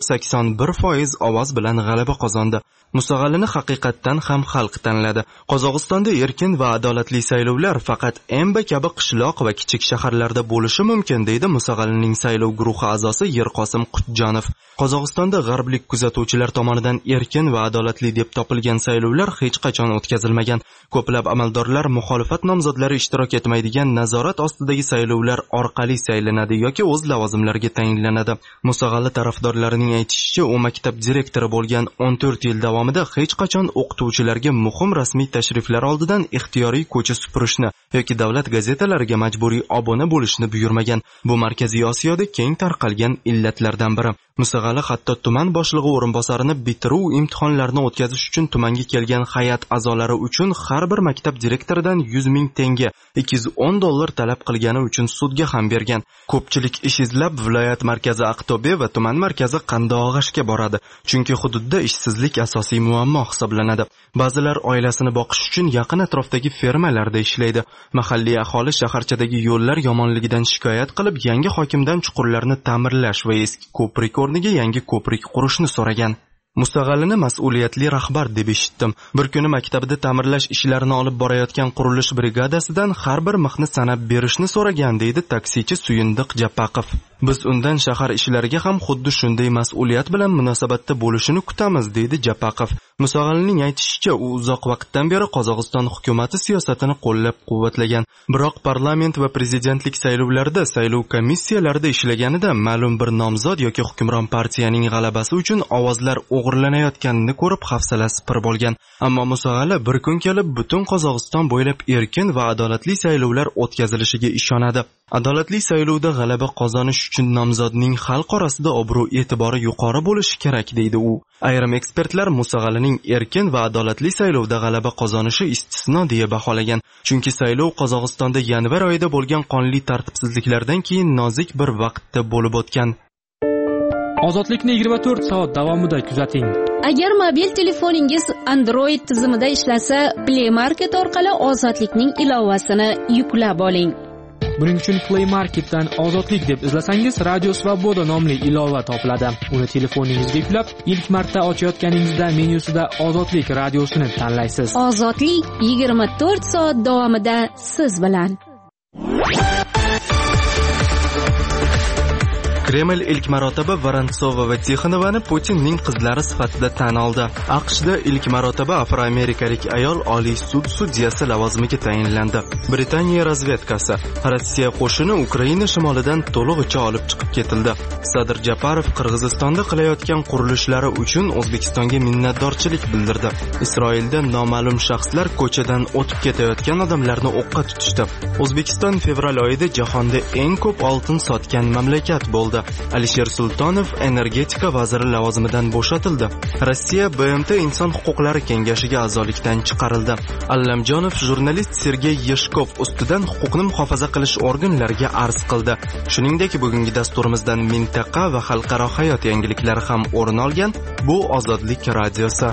81% ovoz bilan g'alaba qozondi. Musag'alini haqiqatdan ham xalq tanladi. Qozog'istonda erkin va adolatli saylovlar faqat Emba kabi qishloq va kichik shaharlarda bo'lishi mumkin, deydi Musag'alining saylov guruhi a'zosi Yerqosim Qutjonov. Qozog'istonda g'arblik kuzatuvchilar tomonidan erkin va adolatli deb topilgan saylovlar hech qachon o'tkazilmagan. Ko'plab amaldorlar muxolifat nomzodlari ishtirok etmaydigan nazorat ostidagi saylovlar orqali saylanadi yoki o'z lavozimlariga tayinlanadi. Musag'ali tarafdorlarining aytishicha, u maktab direktori bo'lgan 14 yil davomida hech qachon o'qituvchilarga muhim rasmiy tashriflar oldidan ixtiyoriy ko'cha supurishni yoki davlat gazetalariga majburiy obuna bo'lishni buyurmagan. Bu Markaziy Osiyoda keng tarqalgan illatlardan biri. Musag'ali hatto tuman boshlig'i o'rinbosarini bitiruv imtihonlarini o'tkazish uchun tumanga kelgan hay'at a'zolari uchun har bir maktab direktoridan 100 ming tenge, $210 talab qilgani uchun sudga ham bergan. Ko'pchilik ish izlab viloyat markazi Aqto'be va tuman markazi Qandoag'ashga boradi, chunki hududda ishsizlik asosiy muammo hisoblanadi. Ba'zilar oilasini boqish uchun yaqin atrofdagi fermalarda ishlaydi. Mahalliy aholi shaharchadagi yo'llar yomonligidan shikoyat qilib, yangi hokimdan chuqurlarni ta'mirlash va eski ko'prik o'rniga yangi ko'prik qurishni so'ragan. Musag'alini mas'uliyatli rahbar deb eshitdim. Bir kuni maktabida ta'mirlash ishlarini olib borayotgan qurilish brigadasidan har bir mixni sanab berishni so'ragan, deydi taksichi Suyindiq Japaqov. Biz undan shahar ishlariga ham xuddi shunday mas'uliyat bilan munosabatda bo'lishini kutamiz, deydi Japaqov. Musag'alning aytishicha, u uzoq vaqtdan beri Qozog'iston hukumati siyosatini qo'llab-quvvatlagan. Biroq parlament va prezidentlik saylovlarida saylov komissiyalarida ishlaganida ma'lum bir nomzod yoki hukmron partiyaning g'alabasi uchun ovozlar o'g'irlanayotganini ko'rib hafsalasi pir bo'lgan. Ammo Musag'ala bir kun kelib butun Qozog'iston bo'ylab erkin va adolatli saylovlar o'tkazilishiga ishonadi. Adolatli saylovda g'alaba qozonish uchun nomzodning xalq orasida obro'-e'tibori yuqori bo'lishi kerak, deydi u. Ayrim ekspertlar Musag'alaning erkin va adolatli saylovda g'alaba qozonishi istisno deya baholagan. Chunki saylov Qozog'istonda yanvar oyida bo'lgan qonli tartibsizliklardan keyin nozik bir vaqtda bo'lib o'tgan. Ozodlikni 24 soat davomida kuzating. Agar mobil telefoningiz Android tizimida ishlasa, Play Market orqali Ozodlikning ilovasini yuklab oling. Buning uchun Play Marketdan Ozodlik deb izlasangiz, Radio Svoboda nomli ilova topiladi. Uni telefoningizga yuklab, ilk marta ochayotganingizda menyusida Ozodlik radiosini tanlaysiz. Ozodlik 24 soat davomida siz bilan. Kreml ilk marotaba Vorontsova va Tixonovani Putinning qizlari sifatida tan oldi. AQShda ilk marotaba afroamerikalik ayol Oliy sud sudyasi lavozimiga tayinlandi. Britaniya razvedkasi Rossiya qo'shini Ukraina shimolidan to'lig'icha olib chiqib ketildi. Sadir Japarov Qirg'izistonda qilayotgan qurilishlari uchun O'zbekistonga minnatdorchilik bildirdi. Isroilda noma'lum shaxslar ko'chadan o'tib ketayotgan odamlarni o'qqa tutishdi. O'zbekiston fevral oyida jahonda eng ko'p oltin sotgan mamlakat bo'ldi. Alisher Sultonov energetika vaziri lavozimidan bo'shatildi. Rossiya BMT Inson huquqlari kengashiga a'zolikdan chiqarildi. Allamjonov jurnalist Sergey Yeshkov ustidan huquqni muhofaza qilish organlariga arz qildi. Shuningdek, bugungi dasturimizdan mintaqa va xalqaro hayot yangiliklari ham o'rin olgan. Bu Ozodlik radiosi.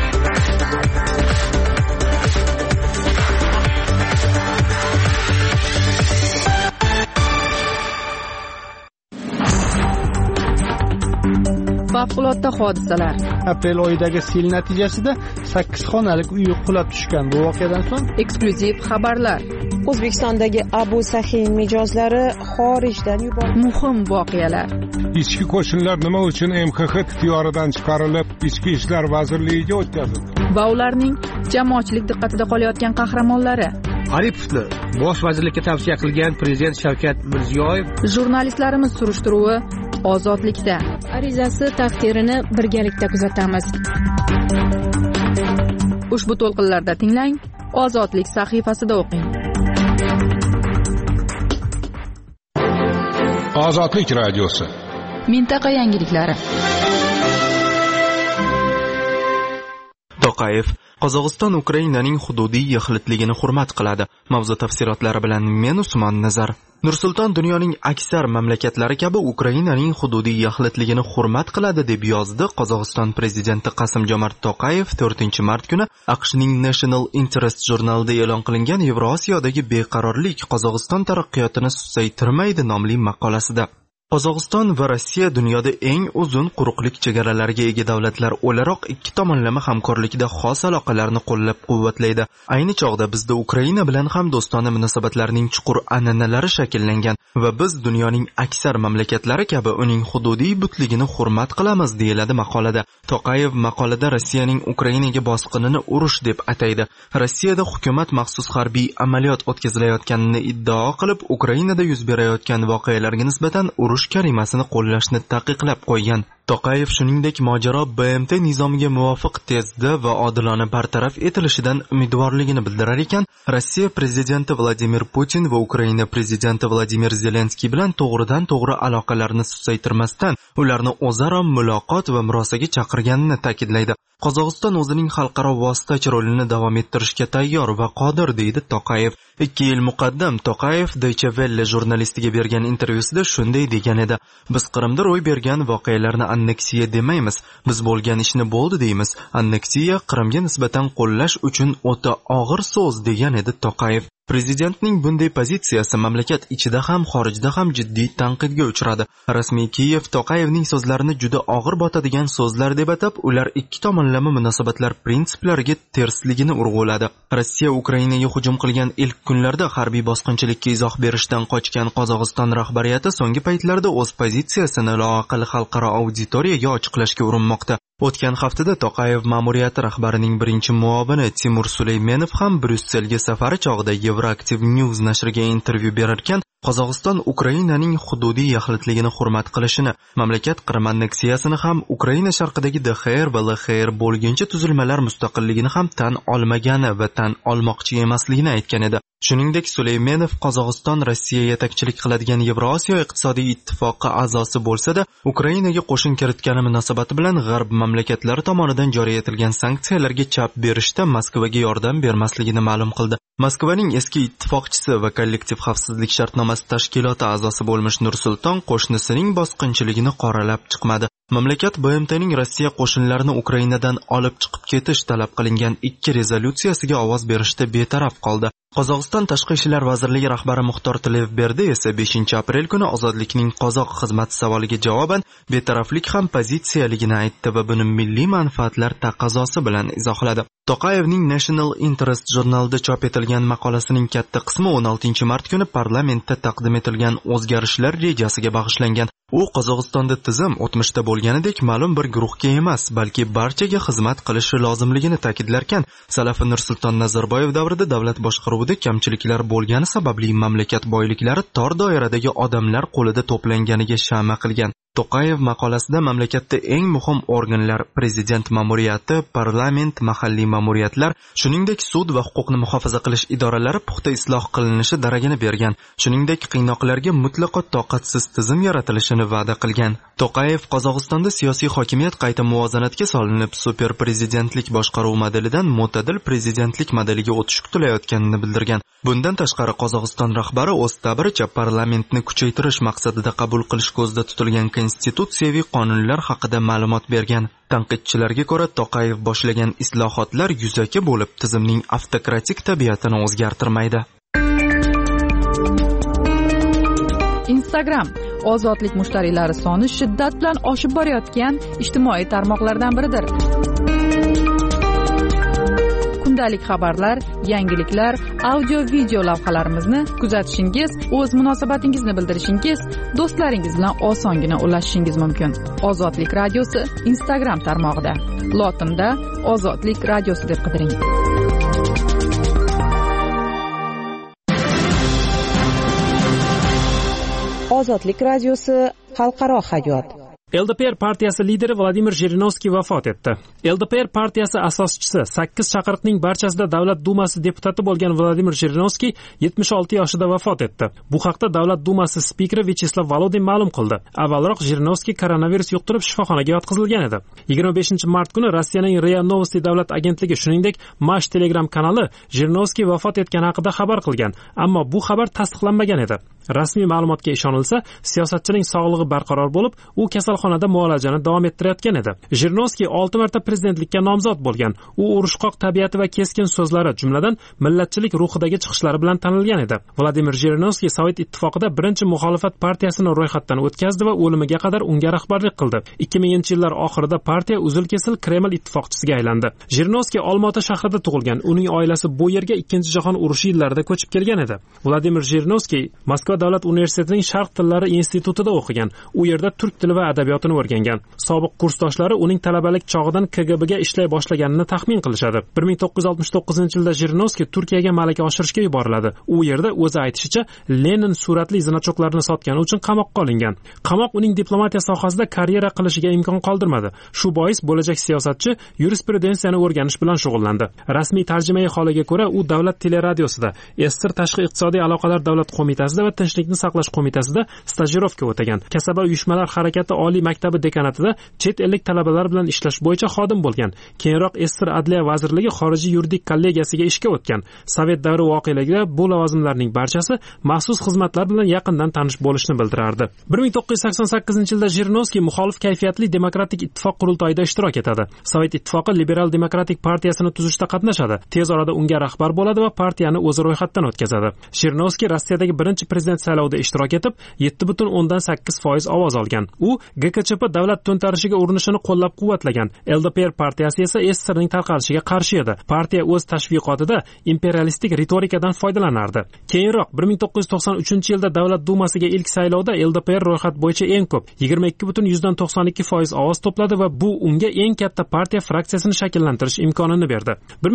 Favqulodda hodisalar. Aprel oyidagi sel natijasida 8 xonalik uy qulab tushgan. Bu voqeadan so'ng Eksklyuziv xabarlar. O'zbekistondagi Abu Sahin mijozlari xorijdan yuborildi. Muhim voqealar. Ichki qo'shinlar nima uchun MXX ixtiyoridan chiqarilib, Ichki ishlar vazirligiga o'tkazildi? Va ularning jamoatchilik diqqatida qolayotgan qahramonlari. Aripovni bosh vazirlikka tavsiya qilgan prezident Shavkat Mirziyoyev. Jurnalistlarimiz surishtiruvi Ozodlikda. Arizasi taqdirini birgalikda kuzatamiz. Ushbu to'lqinlarda tinglang, Ozodlik sahifasida o'qing. Ozodlik radiosi. Mintaqa yangiliklari. Toqayev Qozog'iston Ukrainaning hududiy yaxlitligini hurmat qiladi. Mavzu tafsilotlari bilan men Usmon Nazar. Nursulton dunyoning aksar mamlakatlari kabi Ukrainaning hududiy yaxlitligini hurmat qiladi deb yozdi Qozog'iston prezidenti Qasim-Jomart Toqayev 4-mart kuni AQShning National Interest jurnalida e'lon qilingan Yevrosiyodagi beqarorlik Qozog'iston taraqqiyotini susaytirmaydi nomli maqolasida. Qozog'iston va Rossiya dunyoda eng uzun quruqlik chegaralariga ega davlatlar o'laroq ikki tomonlama hamkorlikda xos aloqalarni qo'llab-quvvatlaydi. Ayni chog'da bizda Ukraina bilan ham do'stona munosabatlarning chuqur an'analari shakllangan va biz dunyoning aksar mamlakatlari kabi uning hududiy butligini hurmat qilamiz, deyiladi maqolada. Toqayev maqolada Rossiyaning Ukrainaga bosqinini urush deb ataydi. Rossiyada hukumat maxsus harbiy amaliyot o'tkazilayotganini iddao qilib, Ukrainada yuz berayotgan voqealarga nisbatan urush kalimasini qo'llashni taqiqlab qo'ygan. Toqayev shuningdek mojaro BMT nizomiga muvofiq tezda va odilona bartaraf etilishidan umidvorligini bildirar ekan, Rossiya prezidenti Vladimir Putin va Ukraina prezidenti Vladimir Zelenskiy bilan to'g'ridan-to'g'ri aloqalarni susaytirmasdan ularni o'zaro muloqot va murosaga chaqirganini ta'kidlaydi. Qozog'iston o'zining xalqaro vositachi rolini davom ettirishga tayyor va qodir, deydi Toqayev. 2 yil muqaddam Toqayev Deutsche Welle jurnalistiga bergan intervyusida shunday degan edi: "Biz Qrimda ro'y bergan voqealarni anneksiya demaymiz, biz bo'lgan ishni bo'ldi deymiz. Anneksiya Qrimga nisbatan qo'llash uchun o'ta og'ir so'z", degan edi Toqayev. Prezidentning bunday pozitsiyasi mamlakat ichida ham xorijda ham jiddiy tanqidga uchradi. Rasmiy Kiyev Toqayevning so'zlarini juda og'ir botadigan so'zlar deb atab, ular ikki tomonlama munosabatlar prinsiplariga tersligini urg'uladi. Rossiya Ukrainaga hujum qilgan ilk kunlarda harbiy bosqinchilikka izoh berishdan qochgan Qozog'iston rahbariyati so'nggi paytlarda o'z pozitsiyasini loaqal xalqaro auditoriyaga ochiqlashga urinmoqda. O'tgan haftada Toqayev ma'muriyati rahbarining birinchi muovini Timur Suleymenov ham Bryusselga safari chog'ida Euroactiv News nashriga intervyu berarkan, Qozog'iston Ukrainaning hududiy yaxlitligini hurmat qilishini, mamlakat Qrim anneksiyasini ham Ukraina sharqidagi DXR va LXR bo'lgancha tuzilmalar mustaqilligini ham tan olmagani va tan olmoqchi emasligini aytgan edi. Shuningdek, Suleymenov Qozog'iston Rossiya yetakchilik qiladigan Yevrosiyo iqtisodiy ittifoqi a'zosi bo'lsa-da, Ukrainaga qo'shin kiritgani munosabati bilan G'arb mamlakatlari tomonidan joriy etilgan sanksiyalarga chap berishda Moskvaga yordam bermasligini ma'lum qildi. Moskvaning eski ittifoqchisi va kollektiv xavfsizlik shartnomasi tashkiloti a'zosi bo'lmish Nur-Sulton qo'shnisining bosqinchiligini qoralab chiqmadi. Mamlakat BMTning Rossiya qo'shinlarini Ukrainadan olib chiqib ketish talab qilingan 2 rezolyutsiyasiga ovoz berishda betaraf qoldi. Qozog'iston Tashqi ishlar vazirligi rahbari Muxtor Tilevberdi esa 5-aprel kuni ozodlikning qozoq xizmati savoliga javoban betaraflik ham pozitsiyaligini aytdi va buni milliy manfaatlar taqozosi bilan izohladi. Toqayevning National Interest jurnalida chop etilgan maqolasining katta qismi 16-mart kuni parlamentda taqdim etilgan o'zgarishlar rejasiga bag'ishlangan. U Qozog'istonda tizim o'tmishda bo'lganidek ma'lum bir guruhga emas, balki barchaga xizmat qilishi lozimligini ta'kidlarkan, Salafi Nursulton Nazarboyev davrida davlat boshqaruvida kamchiliklar bo'lgani sababli mamlakat boyliklari tor doiradagi odamlar qo'lida to'planganiga shama qilgan. Toqayev maqolasida mamlakatda eng muhim organlar prezident ma'muriyati, parlament, mahalliy ma'muriyatlar, shuningdek sud va huquqni muhofaza qilish idoralari puxta isloh qilinishi daragini bergan. Shuningdek qiynoqlarga mutlaqo toqatsiz tizim yaratilishini va'da qilgan. Toqayev Qozog'istonda siyosiy hokimiyat qayta muvozanatga solinib, super prezidentlik boshqaruv modelidan mo'tadil prezidentlik modeliga o'tish kutilayotganini bildirgan. Bundan tashqari Qozog'iston rahbari o'z ta'biricha parlamentni kuchaytirish maqsadida qabul qilish ko'zda tutilgan konstitutsiyaviy qonunlar haqida ma'lumot bergan. Tanqidchilarga ko'ra, Toqayev boshlagan islohotlar yuzaki bo'lib, tizimning avtokratik tabiatini o'zgartirmaydi. Instagram ozodlik mushtariylari soni shiddat bilan oshib borayotgan ijtimoiy tarmoqlardan biridir. Kundalik xabarlar, yangiliklar, audio-video lavhalarimizni kuzatishingiz, o'z munosabatingizni bildirishingiz, do'stlaringiz bilan osongina ulashishingiz mumkin. Ozodlik radiosi Instagram tarmog'ida. Lotinda Ozodlik radiosi deb qidiring. Ozodlik radiosi xalqaro hayot. LDPR partiyasi lideri Vladimir Jirinovskiy vafot etdi. LDPR partiyasi asoschisi 8 chaqiriqning barchasida Davlat dumasi deputati bo'lgan Vladimir Jirinovskiy 76 yoshida vafot etdi. Bu haqda Davlat dumasi spikeri Vyacheslav Volodin ma'lum qildi. Avvalroq Jirinovskiy koronavirus yuqtirib shifoxonaga yotqizilgan edi. 25-mart kuni Rossiyaning RIA Novosti davlat agentligi, shuningdek, Mash Telegram kanali Jirinovskiy vafot etgani haqida xabar qilgan, ammo bu xabar tasdiqlanmagan edi. Rasmiy ma'lumotga ishonilsa, siyosatchining sog'lig'i barqaror bo'lib, u kasalxonada muolajani davom ettirayotgan edi. Jirinovskiy 6 marta prezidentlikka nomzod bo'lgan. U urushqoq tabiati va keskin so'zlari, jumladan millatchilik ruhidagi chiqishlari bilan tanilgan edi. Vladimir Jirinovskiy Sovet ittifoqida birinchi muxolifat partiyasini ro'yxatdan o'tkazdi va o'limiga qadar unga rahbarlik qildi. 2000-yillar oxirida partiya uzil-kesil Kreml ittifoqchisiga aylandi. Jirinovskiy Olmaota shahrida tug'ilgan. Uning oilasi bu yerga Ikkinchi jahon urushi yillarida ko'chib kelgan edi. Vladimir Jirinovskiy Moskva davlat universitetining Sharq tillari institutida o'qigan. U yerda turk tili va adabiyotini o'rgangan. Sobiq kursdoshlari uning talabalik chog'idan KGBga ishlay boshlaganini taxmin qilishadi. 1969-yilda Jirinovskiy Turkiyaga malaka oshirishga yuboriladi. U yerda o'zi aytishicha Lenin suratli zinachoqlarni sotgani uchun qamoqqa olingan. Qamoq uning diplomatiya sohasida karyera qilishiga imkon qoldirmadi. Shu bois bo'lajak siyosatchi yurisprudensiyani o'rganish bilan shug'ullandi. Rasmiy tarjimai holiga ko'ra, u davlat teleradiosida, SSR Tashqi iqtisodiy aloqalar davlat qo'mitasida va tinchlikni saqlash qo'mitasida stajirovka o'tagan. Kasaba uyushmalar harakati oliy maktabi dekanatida chet ellik talabalar bilan ishlash bo'yicha xodim bo'lgan. Keyinroq Ester Adliya vazirligi xorijiy yuridik kollegiyasiga ishga o'tgan. Sovet davri voqealarida bu lavozimlarning barchasi maxsus xizmatlar bilan yaqindan tanish bo'lishni bildirardi. 1988-yilda Jirinovskiy muxolif kayfiyatli demokratik ittifoq qurultoyida ishtirok etadi. Sovet ittifoqi liberal demokratik partiyasini tuzishda qatnashadi. Tez orada unga rahbar bo'ladi va partiyani o'zi ro'yxatdan o'tkazadi. Jirinovskiy Rossiyadagi birinchi prezident saylovida ishtirok etib, 7.8% ovoz olgan. U GKChP davlat to'ntarishiga urinishini qo'llab-quvvatlagan. LDPR partiyasi esa Esterning tarqalishiga qarshi edi. Partiya o'z tashviqotida imperialistik ritorikadan foydalanardi. Keyinroq 1993-yilda Davlat dumasiga ilk saylovda LDPR ro'yxat bo'yicha eng ko'p 22.92% ovoz to'pladi va bu unga eng katta partiya fraksiyasini shakllantirish imkonini berdi.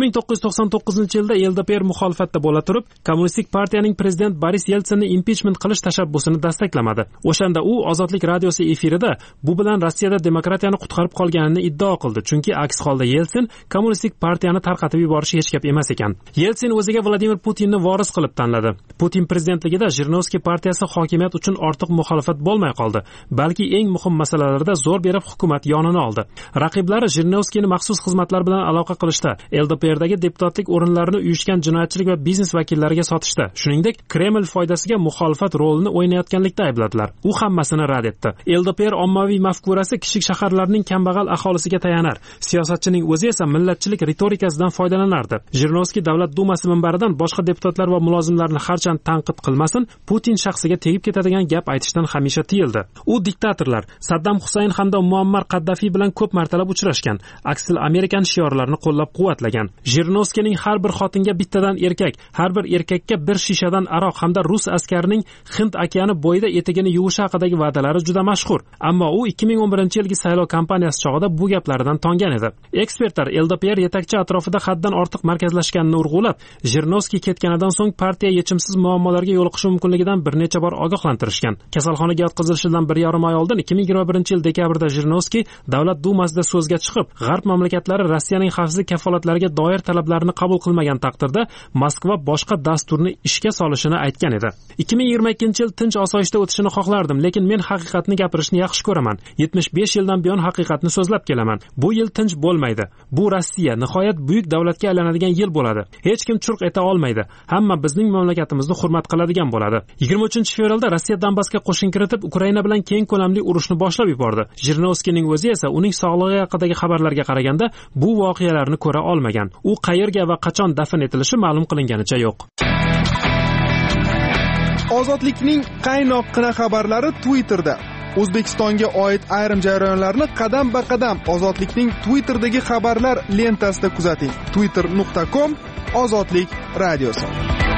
1999-yilda LDPR muxolifatda bo'la turib, Kommunistik partiyaning prezident Boris Yeltsinni impichment qilish tashabbusini dastaklamadi. O'shanda u Ozodlik radiosi efirida bu bilan Rossiyada demokratiyani qutqarib qolganini iddao qildi, chunki aks holda Yeltsin Kommunistik partiyani tarqatib yuborishi hech gap emas ekan. Yeltsin o'ziga Vladimir Putinni voris qilib tanladi. Putin prezidentligida Jirinovskiy partiyasi hokimiyat uchun ortiq muxolifat bo'lmay qoldi, balki eng muhim masalalarda zo'r berib hukumat yonini oldi. Raqiblari Jirinovskiyni maxsus xizmatlar bilan aloqa qilishda, LDPRdagi deputatlik o'rinlarini uyushgan jinoyatchilik va biznes vakillariga sotishda, shuningdek Kreml foydasiga muxolifat rolini o'ynayotganlikda aybladilar. U hammasini rad etdi. LDPR ommaviy mafkurasi kichik shaharlarning kambag'al aholisiga tayanar. Siyosatchining o'zi esa millatchilik ritorikasidan foydalanardi. Jirinovskiy Davlat dumasi minbaridan boshqa deputatlar va mulozimlarni harchand tanqid qilmasin, Putin shaxsiga tegib ketadigan gap aytishdan hamisha tiyildi. U diktatorlar Saddam Husayn hamda Muammar Qaddafi bilan ko'p martalab uchrashgan. Aksil Amerikan shiorlarini qo'llab-quvvatlagan. Jirinovskiyning har bir xotinga bittadan erkak, har bir erkakka bir shishadan aroq hamda rus askarining Hind okeani bo'yida etigini yuvishi haqidagi va'dalari juda mashhur. Ammo u 2011-yilgi saylov kampaniyasi chog'ida bu gaplaridan tongan edi. Ekspertlar LDPR yetakchi atrofida haddan ortiq markazlashganini urg'ulab, Jirinovskiy ketganidan so'ng partiya yechimsiz muammolarga yo'liqishi mumkinligidan bir necha bor ogohlantirishgan. Kasalxonaga yotqizilishidan 1,5 oy oldin 2021-yil dekabrda Jirinovskiy Davlat dumasida so'zga chiqib, G'arb mamlakatlari Rossiyaning xavfsizlik kafolatlariga doir talablarini qabul qilmagan taqdirda Moskva boshqa dasturni ishga solishini aytgan edi. 2022-yil tinch osoyishta o'tishini xohlardim, lekin men haqiqatni gapirishni yaxshi ko'raman. 75 yildan buyon haqiqatni so'zlab kelaman. Bu yil tinch bo'lmaydi. Bu Rossiya nihoyat buyuk davlatga aylanadigan yil bo'ladi. Hech kim churq eta olmaydi. Hamma bizning mamlakatimizni hurmat qiladigan bo'ladi. 23-fevralda Rossiya Donbassga qo'shin kiritib, Ukraina bilan keng ko'lamli urushni boshlab yubordi. Jirinovskiyning o'zi esa uning sog'lig'i haqidagi xabarlarga qaraganda bu voqealarni ko'ra olmagan. U qayerga va qachon dafn etilishi ma'lum qilinganicha yo'q. Ozodlikning qaynoqqina xabarlari Twitterda. O'zbekistonga oid ayrim jarayonlarni qadam-ba-qadam Ozodlikning Twitter'dagi xabarlar lentasida kuzating. twitter.com Ozodlik radiosi.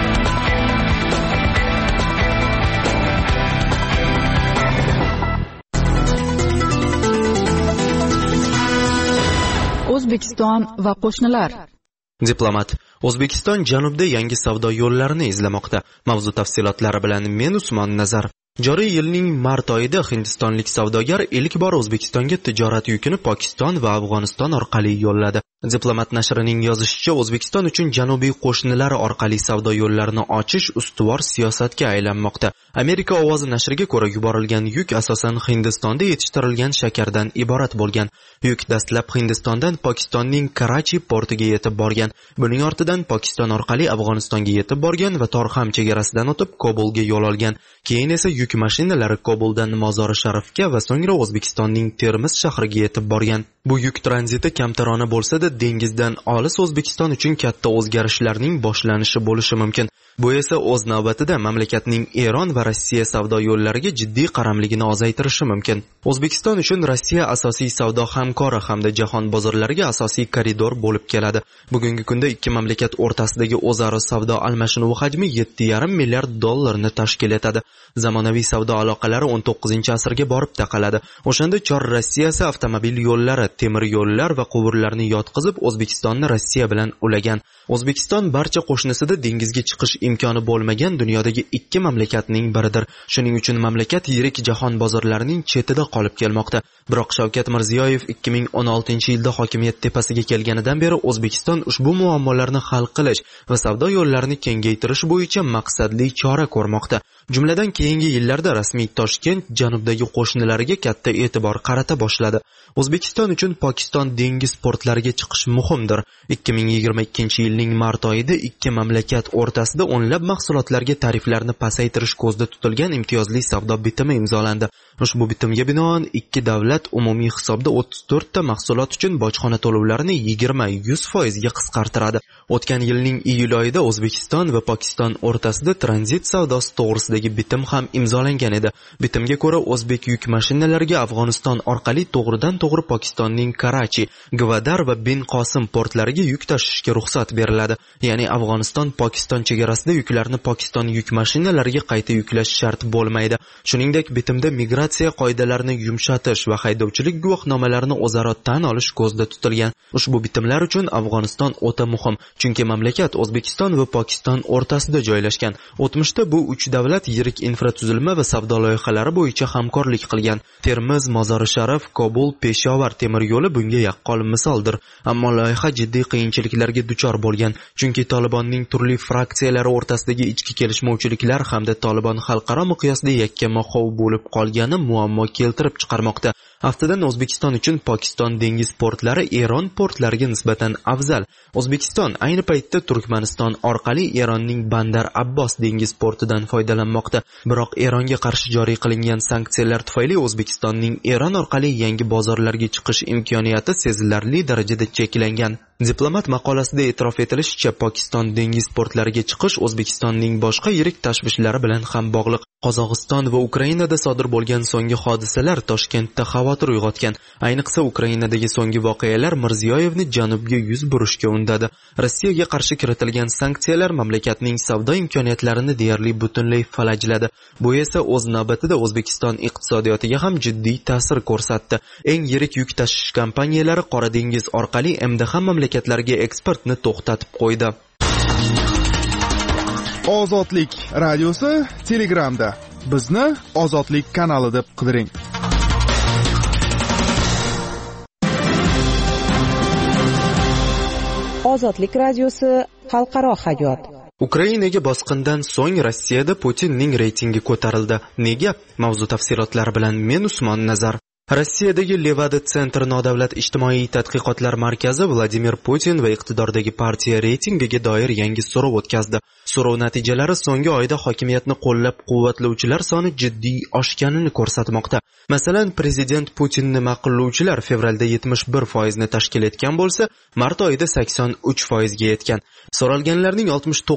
O'zbekiston va qo'shnilar. Diplomat: O'zbekiston janubda yangi savdo yo'llarini izlamoqda. Mavzu tafsilotlari bilan men Usmon Nazarov. Joriy yilning mart oyida hindistonlik savdogar ilk bor O'zbekistonga tijorat yukini Pokiston va Afg'oniston orqali yo'lladi. Diplomat nashrining yozishicha, O'zbekiston uchun janubiy qo'shnilar orqali savdo yo'llarini ochish ustuvor siyosatga aylanmoqda. Amerika ovozi nashriga ko'ra, yuborilgan yuk asosan Hindistonda yetishtirilgan shakardan iborat bo'lgan. Yuk dastlab Hindistondan Pokistonning Karachi portiga yetib borgan. Buning ortidan Pokiston orqali Afg'onistonga yetib borgan va Torxam chegarasidan o'tib Kobulga yo'l olgan. Keyin esa yuk mashinalari Kobuldan Mozori Sharifga va so'ngra O'zbekistonning Termiz shahriga yetib borgan. Bu yuk tranziti kamtarona bo'lsa-da, dengizdan olis O'zbekiston uchun katta o'zgarishlarning boshlanishi bo'lishi mumkin. Bu esa o'z navbatida mamlakatning Eron va Rossiya savdo yo'llariga jiddiy qaramligini ozaytirishi mumkin. O'zbekiston uchun Rossiya asosiy savdo hamkori hamda jahon bozorlariga asosiy koridor bo'lib keladi. Bugungi kunda ikki mamlakat o'rtasidagi o'zaro savdo almashinuvi hajmi 7,5 milliard dollarni tashkil etadi. Zamonaviy savdo aloqalari 19-asrga borib taqaladi. O'shanda Chor Rossiyasi avtomobil yo'llari, temir yo'llar va quvurlarni yotqizib O'zbekistonni Rossiya bilan ulagan. O'zbekiston barcha qo'shnisida dengizga chiqish imkoni bo'lmagan dunyodagi ikki mamlakatning biridir. Shuning uchun mamlakat yirik jahon bozorlarining chetida qolib kelmoqda. Biroq Shavkat Mirziyoyev 2016-yilda hokimiyat tepasiga kelganidan beri O'zbekiston ushbu muammolarni hal qilish va savdo yo'llarini kengaytirish bo'yicha maqsadli chora ko'rmoqda. Jumladan keyingi yillarda rasmiy Toshkent janubdagi qo'shnilariga katta e'tibor qarata boshladi. O'zbekiston uchun Pokiston dengiz portlariga chiqish muhimdir. 2022-yilning mart oyida ikki mamlakat o'rtasida o'nlab mahsulotlarga tariflarni pasaytirish ko'zda tutilgan imtiyozli savdo bitimi imzolandi. Ushbu bitimga binoan ikki davlat umumiy hisobda 34 ta mahsulot uchun bojxona to'lovlarini 20-100% ga qisqartiradi. O'tgan yilning iyul oyida O'zbekiston va Pokiston o'rtasida tranzit savdosi to'g'risidagi bitim ham imzolangan edi. Bitimga ko'ra o'zbek yuk mashinalariga Afg'oniston orqali to'g'ridan-to'g'ri Pokistonning Karachi, Gvadar va Bin Qosim portlariga yuk tashishga ruxsat beriladi. Ya'ni Afg'oniston Pokiston chegarasida yuklarni Pokiston yuk mashinalariga qayta yuklash shart bo'lmaydi. Shuningdek, bitimda migratsiya qoidalarini yumshatish va haydovchilik guvohnomalarini o'zaro tan olish ko'zda tutilgan. Ushbu bitimlar uchun Afg'oniston o'ta muhim, chunki mamlakat O'zbekiston va Pokiston o'rtasida joylashgan. O'tmishda bu uch davlat yirik infratuzilma va savdo loyihalari bo'yicha hamkorlik qilgan. Termiz, Mozori Sharif, Kobul, Peshovar temir yo'li bunga yaqqol misoldir. Ammo loyiha jiddiy qiyinchiliklarga duchor bo'lgan, chunki Tolibonning turli fraksiyalari o'rtasidagi ichki kelishmovchiliklar hamda Tolibon xalqaro miqyosda yakkama-qov bo'lib qolgani muammo keltirib chiqarmoqda. Aftidan O'zbekiston uchun Pokiston dengiz portlari Eron portlariga nisbatan afzal. O'zbekiston ayni paytda Turkmaniston orqali Eronning Bandar Abbos dengiz portidan foydalanmoqda. Biroq Eronga qarshi joriy qilingan sanksiyalar tufayli O'zbekistonning Eron orqali yangi bozorlarga chiqish imkoniyati sezilarli darajada cheklangan. Diplomat maqolasida e'tirof etilishicha, Pokiston dengiz portlariga chiqish O'zbekistonning boshqa yirik tashvishlari bilan ham bog'liq. Qozog'iston va Ukrainada sodir bo'lgan so'nggi hodisalar Toshkentda xavotir uyg'otgan. Ayniqsa Ukrainadagi so'nggi voqealar Mirziyoyevni janubga yuz burishga undadi. Rossiyaga qarshi kiritilgan sanksiyalar mamlakatning savdo imkoniyatlarini deyarli butunlay falajladi. Bu esa o'z navbatida O'zbekiston iqtisodiyotiga ham jiddiy ta'sir ko'rsatdi. Eng yirik yuk tashish kompaniyalari Qora dengiz orqali MDH mamlakatlarga eksportni to'xtatib qo'ydi. Ozodlik radiosi Telegramda. Bizni Ozodlik kanali deb qidiring. Ozodlik radiosi xalqaro hayot. Ukrainaga bosqindan so'ng Rossiyada Putinning reytingi ko'tarildi. Nega? Mavzu tafsilotlari bilan men Usmon Nazar. Rossiyadagi Levada Center nodavlat ijtimoiy tadqiqotlar markazi Vladimir Putin va iqtidordagi partiya reytingiga doir yangi so'rov o'tkazdi. So'rov natijalari so'nggi oyda hokimiyatni qo'llab-quvvatlovchilar soni jiddiy oshganini ko'rsatmoqda. Masalan, prezident Putinni ma'qullovchilar fevralda 71% ni tashkil etgan bo'lsa, mart oyida 83% ga yetgan. So'ralganlarning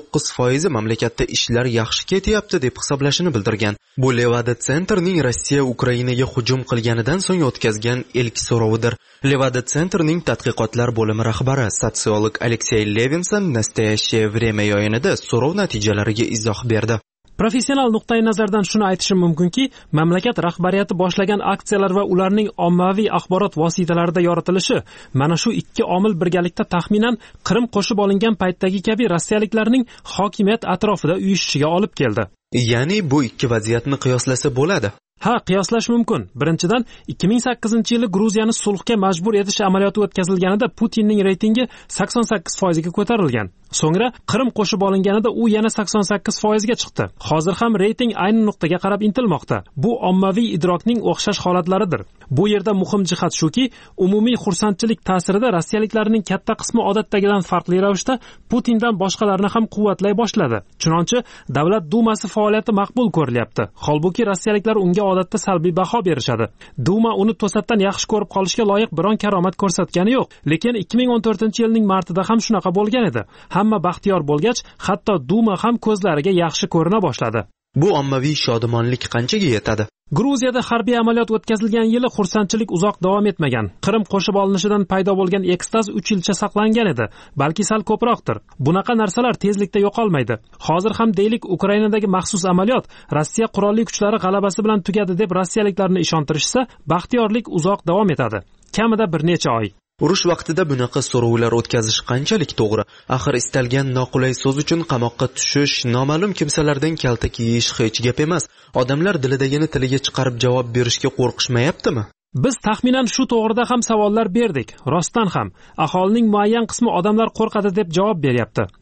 69% mamlakatda ishlar yaxshi ketyapti deb hisoblashini bildirgan. Bu Levada Centerning Rossiya Ukrainaga hujum qilganidan so'ng o'tkazgan ilk so'rovidir. Levada Centerning tadqiqotlar bo'limi rahbari, sotsiolog Aleksey Levinson Nastoящее время yo'yinida so'rov natijalariga izoh berdi. Professional nuqtai nazardan shuni aytishim mumkinki, mamlakat rahbariyati boshlagan aksiyalar va ularning ommaviy axborot vositalarida yoritilishi mana shu ikki omil birgalikda taxminan Qrim qo'shib olingan paytdagi kabi rossiyaliklarning hokimiyat atrofida uyushishiga olib keldi. Ya'ni bu ikki vaziyatni qiyoslasa bo'ladi. Ha, qiyoslash mumkin. Birinchidan, 2008-yili Gruziyani sulhga majbur etish amaliyoti o'tkazilganida Putinning reytingi 88% ga ko'tarilgan. So'ngra Qrim qo'shib olinganida u yana 88% ga chiqdi. Hozir ham reyting ayni nuqtaga qarab intilmoqda. Bu ommaviy idrokning o'xshash holatlaridir. Bu yerda muhim jihat shuki, umumiy xursandchilik ta'sirida rossiyaliklarning katta qismi odatdagidan farqli ravishda Putindan boshqalarni ham quvvatlay boshladi. Chunonchi Davlat Dumasi faoliyati maqbul ko'rilyapti. Holbuki rossiyaliklar unga odatda salbiy baho berishadi. Duma uni to'satdan yaxshi ko'rib qolishga loyiq biron karomat ko'rsatgani yo'q. Lekin 2014-yilning martida ham shunaqa bo'lgan edi. Hamma baxtiyor bo'lgach, hatto Duma ham ko'zlariga yaxshi ko'rina boshladi. Bu ommaviy shodumonlik qanchaga yetadi? Gruziyada harbiy amaliyot o'tkazilgan yili xursandchilik uzoq davom etmagan. Qrim qo'shib olinishidan paydo bo'lgan ekstaz 3 yilcha saqlangan edi, balki sal ko'proqdir. Bunaqa narsalar tezlikda yo'qolmaydi. Hozir ham deylik, Ukrainadagi maxsus amaliyot Rossiya qurolli kuchlari g'alabasi bilan tugadi deb rossiyaliklarni ishontirishsa, baxtiyorlik uzoq davom etadi. Kamida bir necha oy. Urush vaqtida bunaqa so'rovlar o'tkazish qanchalik to'g'ri? Axir istalgan noqulay so'z uchun qamoqqa tushish, noma'lum kimsalardan kaltak yeyish hech gap emas. Odamlar dilidagini tiliga chiqarib javob berishga qo'rqishmayaptimi? Biz taxminan shu to'g'rida ham savollar berdik. Rostdan ham aholining muayyan qismi odamlar qo'rqadi deb javob beryapti.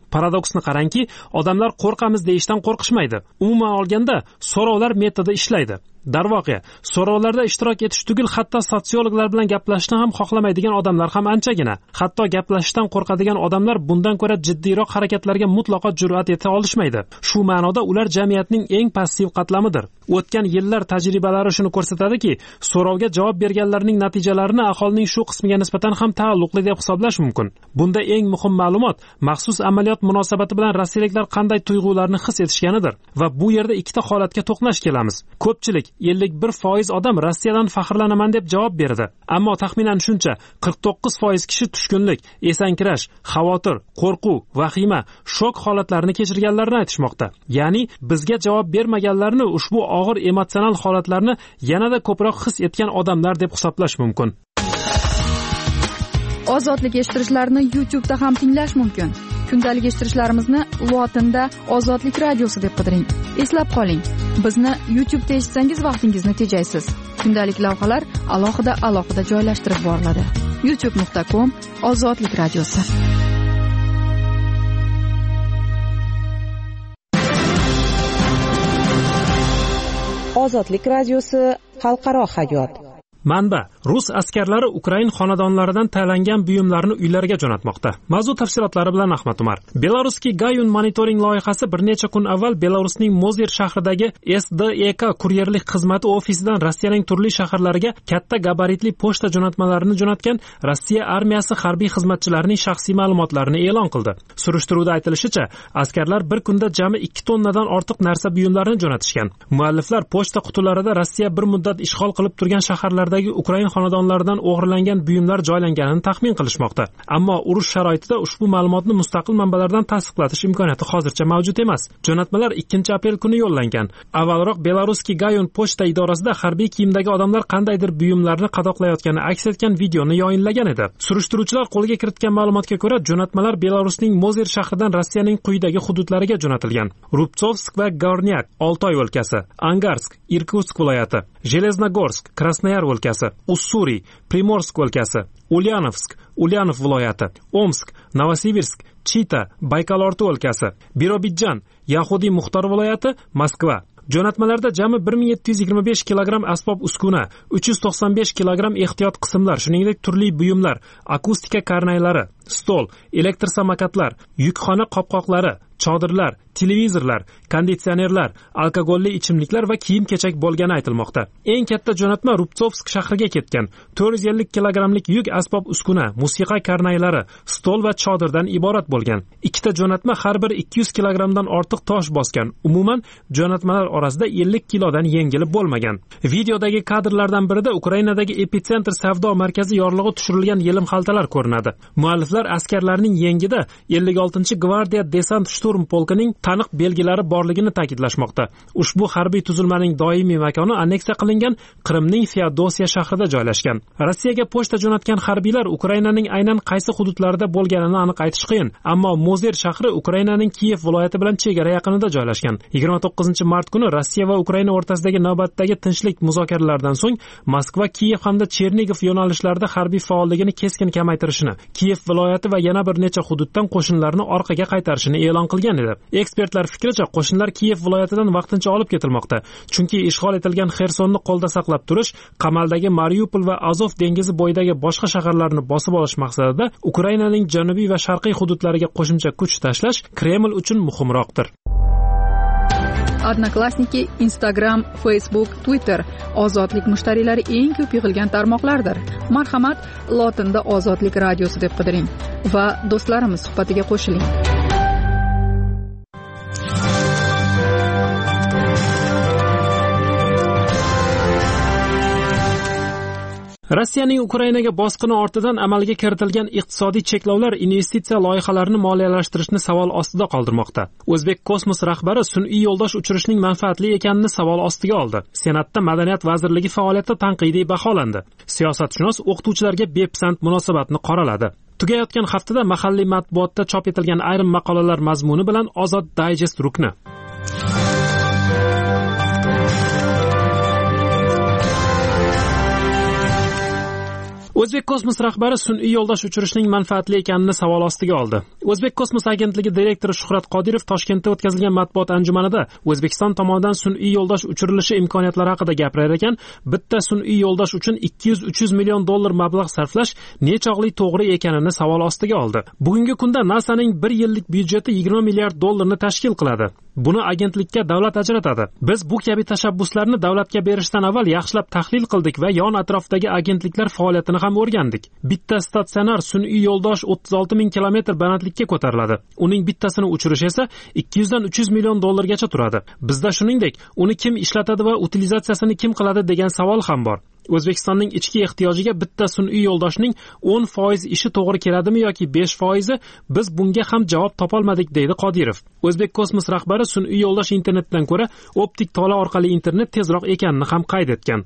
Paradoksni qarangki, odamlar qo'rqamiz deyishdan qo'rqishmaydi. Umuman olganda, so'rovlar metodi ishlaydi. Darvoqe, so'rovlarda ishtirok etish tugul hatto sotsiologlar bilan gaplashishni ham xohlamaydigan odamlar ham anchagina. Hatto gaplashishdan qo'rqadigan odamlar bundan ko'ra jiddiyroq harakatlarga mutlaqo jur'at eta olishmaydi. Shu ma'noda ular jamiyatning eng passiv qatlamidir. O'tgan yillar tajribalari shuni ko'rsatadiki, so'rovga javob berganlarning natijalarini aholining shu qismiga nisbatan ham taalluqli deb hisoblash mumkin. Bunda eng muhim ma'lumot maxsus amaliyot munosabati bilan rossiyaliklar qanday tuyg'ularni his etishganidir. Va bu yerda ikkita holatga to'qnash kelamiz. Ko'pchilik 51% odam Rossiyadan faxrlanaman deb javob berdi. Ammo taxminan shuncha 49% kishi tushkunlik, esankirash, xavotir, qo'rquv, vahima, shok holatlarini kechirganlarini aytishmoqda. Ya'ni bizga javob bermaganlarni ushbu og'ir emotsional holatlarni yanada ko'proq his etgan odamlar deb hisoblash mumkin. Ozodlik eshittirishlarni YouTube'da ham tinglash mumkin. Kundalik eshittirishlarimizni lotinda Ozodlik radiosi deb qidiring. Eslab qoling, bizni YouTube'da eshitsangiz vaqtingizni tejaysiz. Kundalik lavhalar alohida joylashtirib boriladi. youtube.com/Ozodlik radiosi. Ozodlik radiosi xalqaro hayot. Manba: Rus askarlari Ukrain xonadonlaridan tayyorlangan buyumlarni uylariga jo'natmoqda. Mavzu tafsilotlari bilan Ahmad Umar. Belarusning Gayun monitoring loyihasi bir necha kun avval Belarusning Mozir shahridagi SDEK kuryerlik xizmati ofisidan Rossiyaning turli shaharlariga katta gabaritli pochta jo'natmalarini jo'natgan Rossiya armiyasi harbiy xizmatchilarining shaxsiy ma'lumotlarini e'lon qildi. Surishtiruvda aytilishicha, askarlar bir kunda jami 2 tonnadan ortiq narsa buyumlarini jo'natishgan. Mualliflar pochta qutilarida Rossiya bir muddat ishg'ol qilib turgan shaharlardagi Ukrain xonadonlaridan o'g'irlangan buyumlar joylanganini taxmin qilishmoqda. Ammo urush sharoitida ushbu ma'lumotni mustaqil manbalardan tasdiqlatish imkoniyati hozircha mavjud emas. Jo'natmalar 2-aprel kuni yo'llangan. Avvalroq Belarusning Gayun pochta idorasida harbiy kiyimdagi odamlar qandaydir buyumlarni qadoqlayotgani aks etgan videoni yoyinlagan edi. Surishtiruvchilar qo'lga kiritgan ma'lumotga ko'ra, jo'natmalar Belarusning Mozir shahridan Rossiyaning quyidagi hududlariga jo'natilgan: Rubtsovsk va Gornyak, Oltoy o'lkasi, Angarsk, Irkutsk viloyati, Железногорск, Krasnoyar o'lkasi, Ussuriy, Primorsk o'lkasi, Ulyanovsk, Ulyanov viloyati, Omsk, Novosibirsk, Chita, Baykalorti o'lkasi, Birobidjan, Yahudiy Muxtor viloyati, Moskva. Jo'natmalarda jami 1725 kilogramm asbob uskuna, 395 kilogramm ehtiyot qismlar, shuningdek turli buyumlar, akustika karnaylari, stol, elektr samokatlar, yukxona qopqoqlari, chodirlar, televizorlar, konditsionerlar, alkogolli ichimliklar va kiyim-kechak bo'lgani aytilmoqda. Eng katta jo'natma Rubtsovsk shahriga ketgan. 450 kilogramlik yuk asbob uskuna, musiqa karnaylari, stol va chodirdan iborat bo'lgan. Ikkita jo'natma har bir 200 kilogramdan ortiq tosh bosgan. Umuman jo'natmalar orasida 50 kilodan yengili bo'lmagan. Videodagi kadrlardan birida Ukrainadagi epitsentr savdo markazi yorlig'i tushirilgan yelim xaltalar ko'rinadi. Mualliflar askarlarning yengida 56-gvardiya desant shturm polkining taniq belgilari borligini ta'kidlashmoqda. Ushbu harbiy tuzilmaning doimiy makoni anneksiya qilingan Qrimning Feodosiya shahrida joylashgan. Rossiyaga pochta jo'natgan harbiylar Ukrainaning aynan qaysi hududlarida bo'lganini aniq aytish qiyin, ammo Mozir shahri Ukrainaning Kiyev viloyati bilan chegara yaqinida joylashgan. 29-mart kuni Rossiya va Ukraina o'rtasidagi navbatdagi tinchlik muzokaralaridan so'ng Moskva, Kiyev hamda Chernigov yo'nalishlarida harbiy faolligini keskin kamaytirishini, Kiyev viloyati va yana bir necha hududdan qo'shinlarni orqaga qaytarishini e'lon qilgan edi. Ekspertlar fikricha, qo'shinlar Kiyev viloyatidan vaqtincha olib ketilmoqda, chunki ishg'ol etilgan Xersonni qo'lda saqlab turish, qamaldagi Mariupol va Azov dengizi bo'yidagi boshqa shaharlarni bosib olish maqsadida Ukrainaning janubiy va sharqiy hududlariga qo'shimcha kuch tashlash Kreml uchun muhimroqdir. Odnoklassniki, Instagram, Facebook, Twitter ozodlik mushtariylari eng ko'p yig'ilgan tarmoqlardir. Marhamat, lotinda Ozodlik radiosi deb qidiring va do'stlarimiz suhbatiga qo'shiling. Rossiyaning Ukrainaga bosqini ortidan amalga kiritilgan iqtisodiy cheklovlar investitsiya loyihalarini moliyalashtirishni savol ostida qoldirmoqda. O'zbek kosmos rahbari sun'iy yo'ldosh uchirishning manfaatli ekanini savol ostiga oldi. Senatda Madaniyat vazirligi faoliyati tanqidiy baholandi. Siyosatshunos o'qituvchilarga bepisand munosabatni qoraladi. Tugayotgan haftada mahalliy matbuotda chop etilgan ayrim maqolalar mazmuni bilan Ozod Digest rukni. O'zbek kosmos rahbari sun'iy yo'ldosh uchirishning manfaatli ekanini savol ostiga oldi. O'zbek kosmos agentligi direktori Shuhrat Qodirov Toshkentda o'tkazilgan matbuot anjumanida O'zbekiston tomonidan sun'iy yo'ldosh uchirilishi imkoniyatlari haqida gapirar ekan, bitta sun'iy yo'ldosh uchun 200-300 million dollar mablag' sarflash nechog'li to'g'ri ekanini savol ostiga oldi. Bugungi kunda NASAning 1 yillik byudjeti 20 milliard dollarni tashkil qiladi. Buni agentlikka davlat ajratadi. Biz bu kabi tashabbuslarni davlatga berishdan avval yaxshilab tahlil qildik va yon atrofdagi agentliklar faoliyatini ham o'rgandik. Bitta statsionar sun'iy yo'ldosh 36 ming kilometr balandlikka ko'tariladi. Uning bittasini uchirish esa 200 dan 300 million dollargacha turadi. Bizda shuningdek, uni kim ishlatadi va utilizatsiyasini kim qiladi degan savol ham bor. O'zbekistonning ichki ehtiyojiga bitta sun'iy yo'ldoshning 10% ishi to'g'ri keladimi yoki 5%? Biz bunga ham javob topolmadik, deydi Qodirov. O'zbek kosmos rahbari sun'iy yo'ldosh internetdan ko'ra optik tola orqali internet tezroq ekanini ham qayd etgan.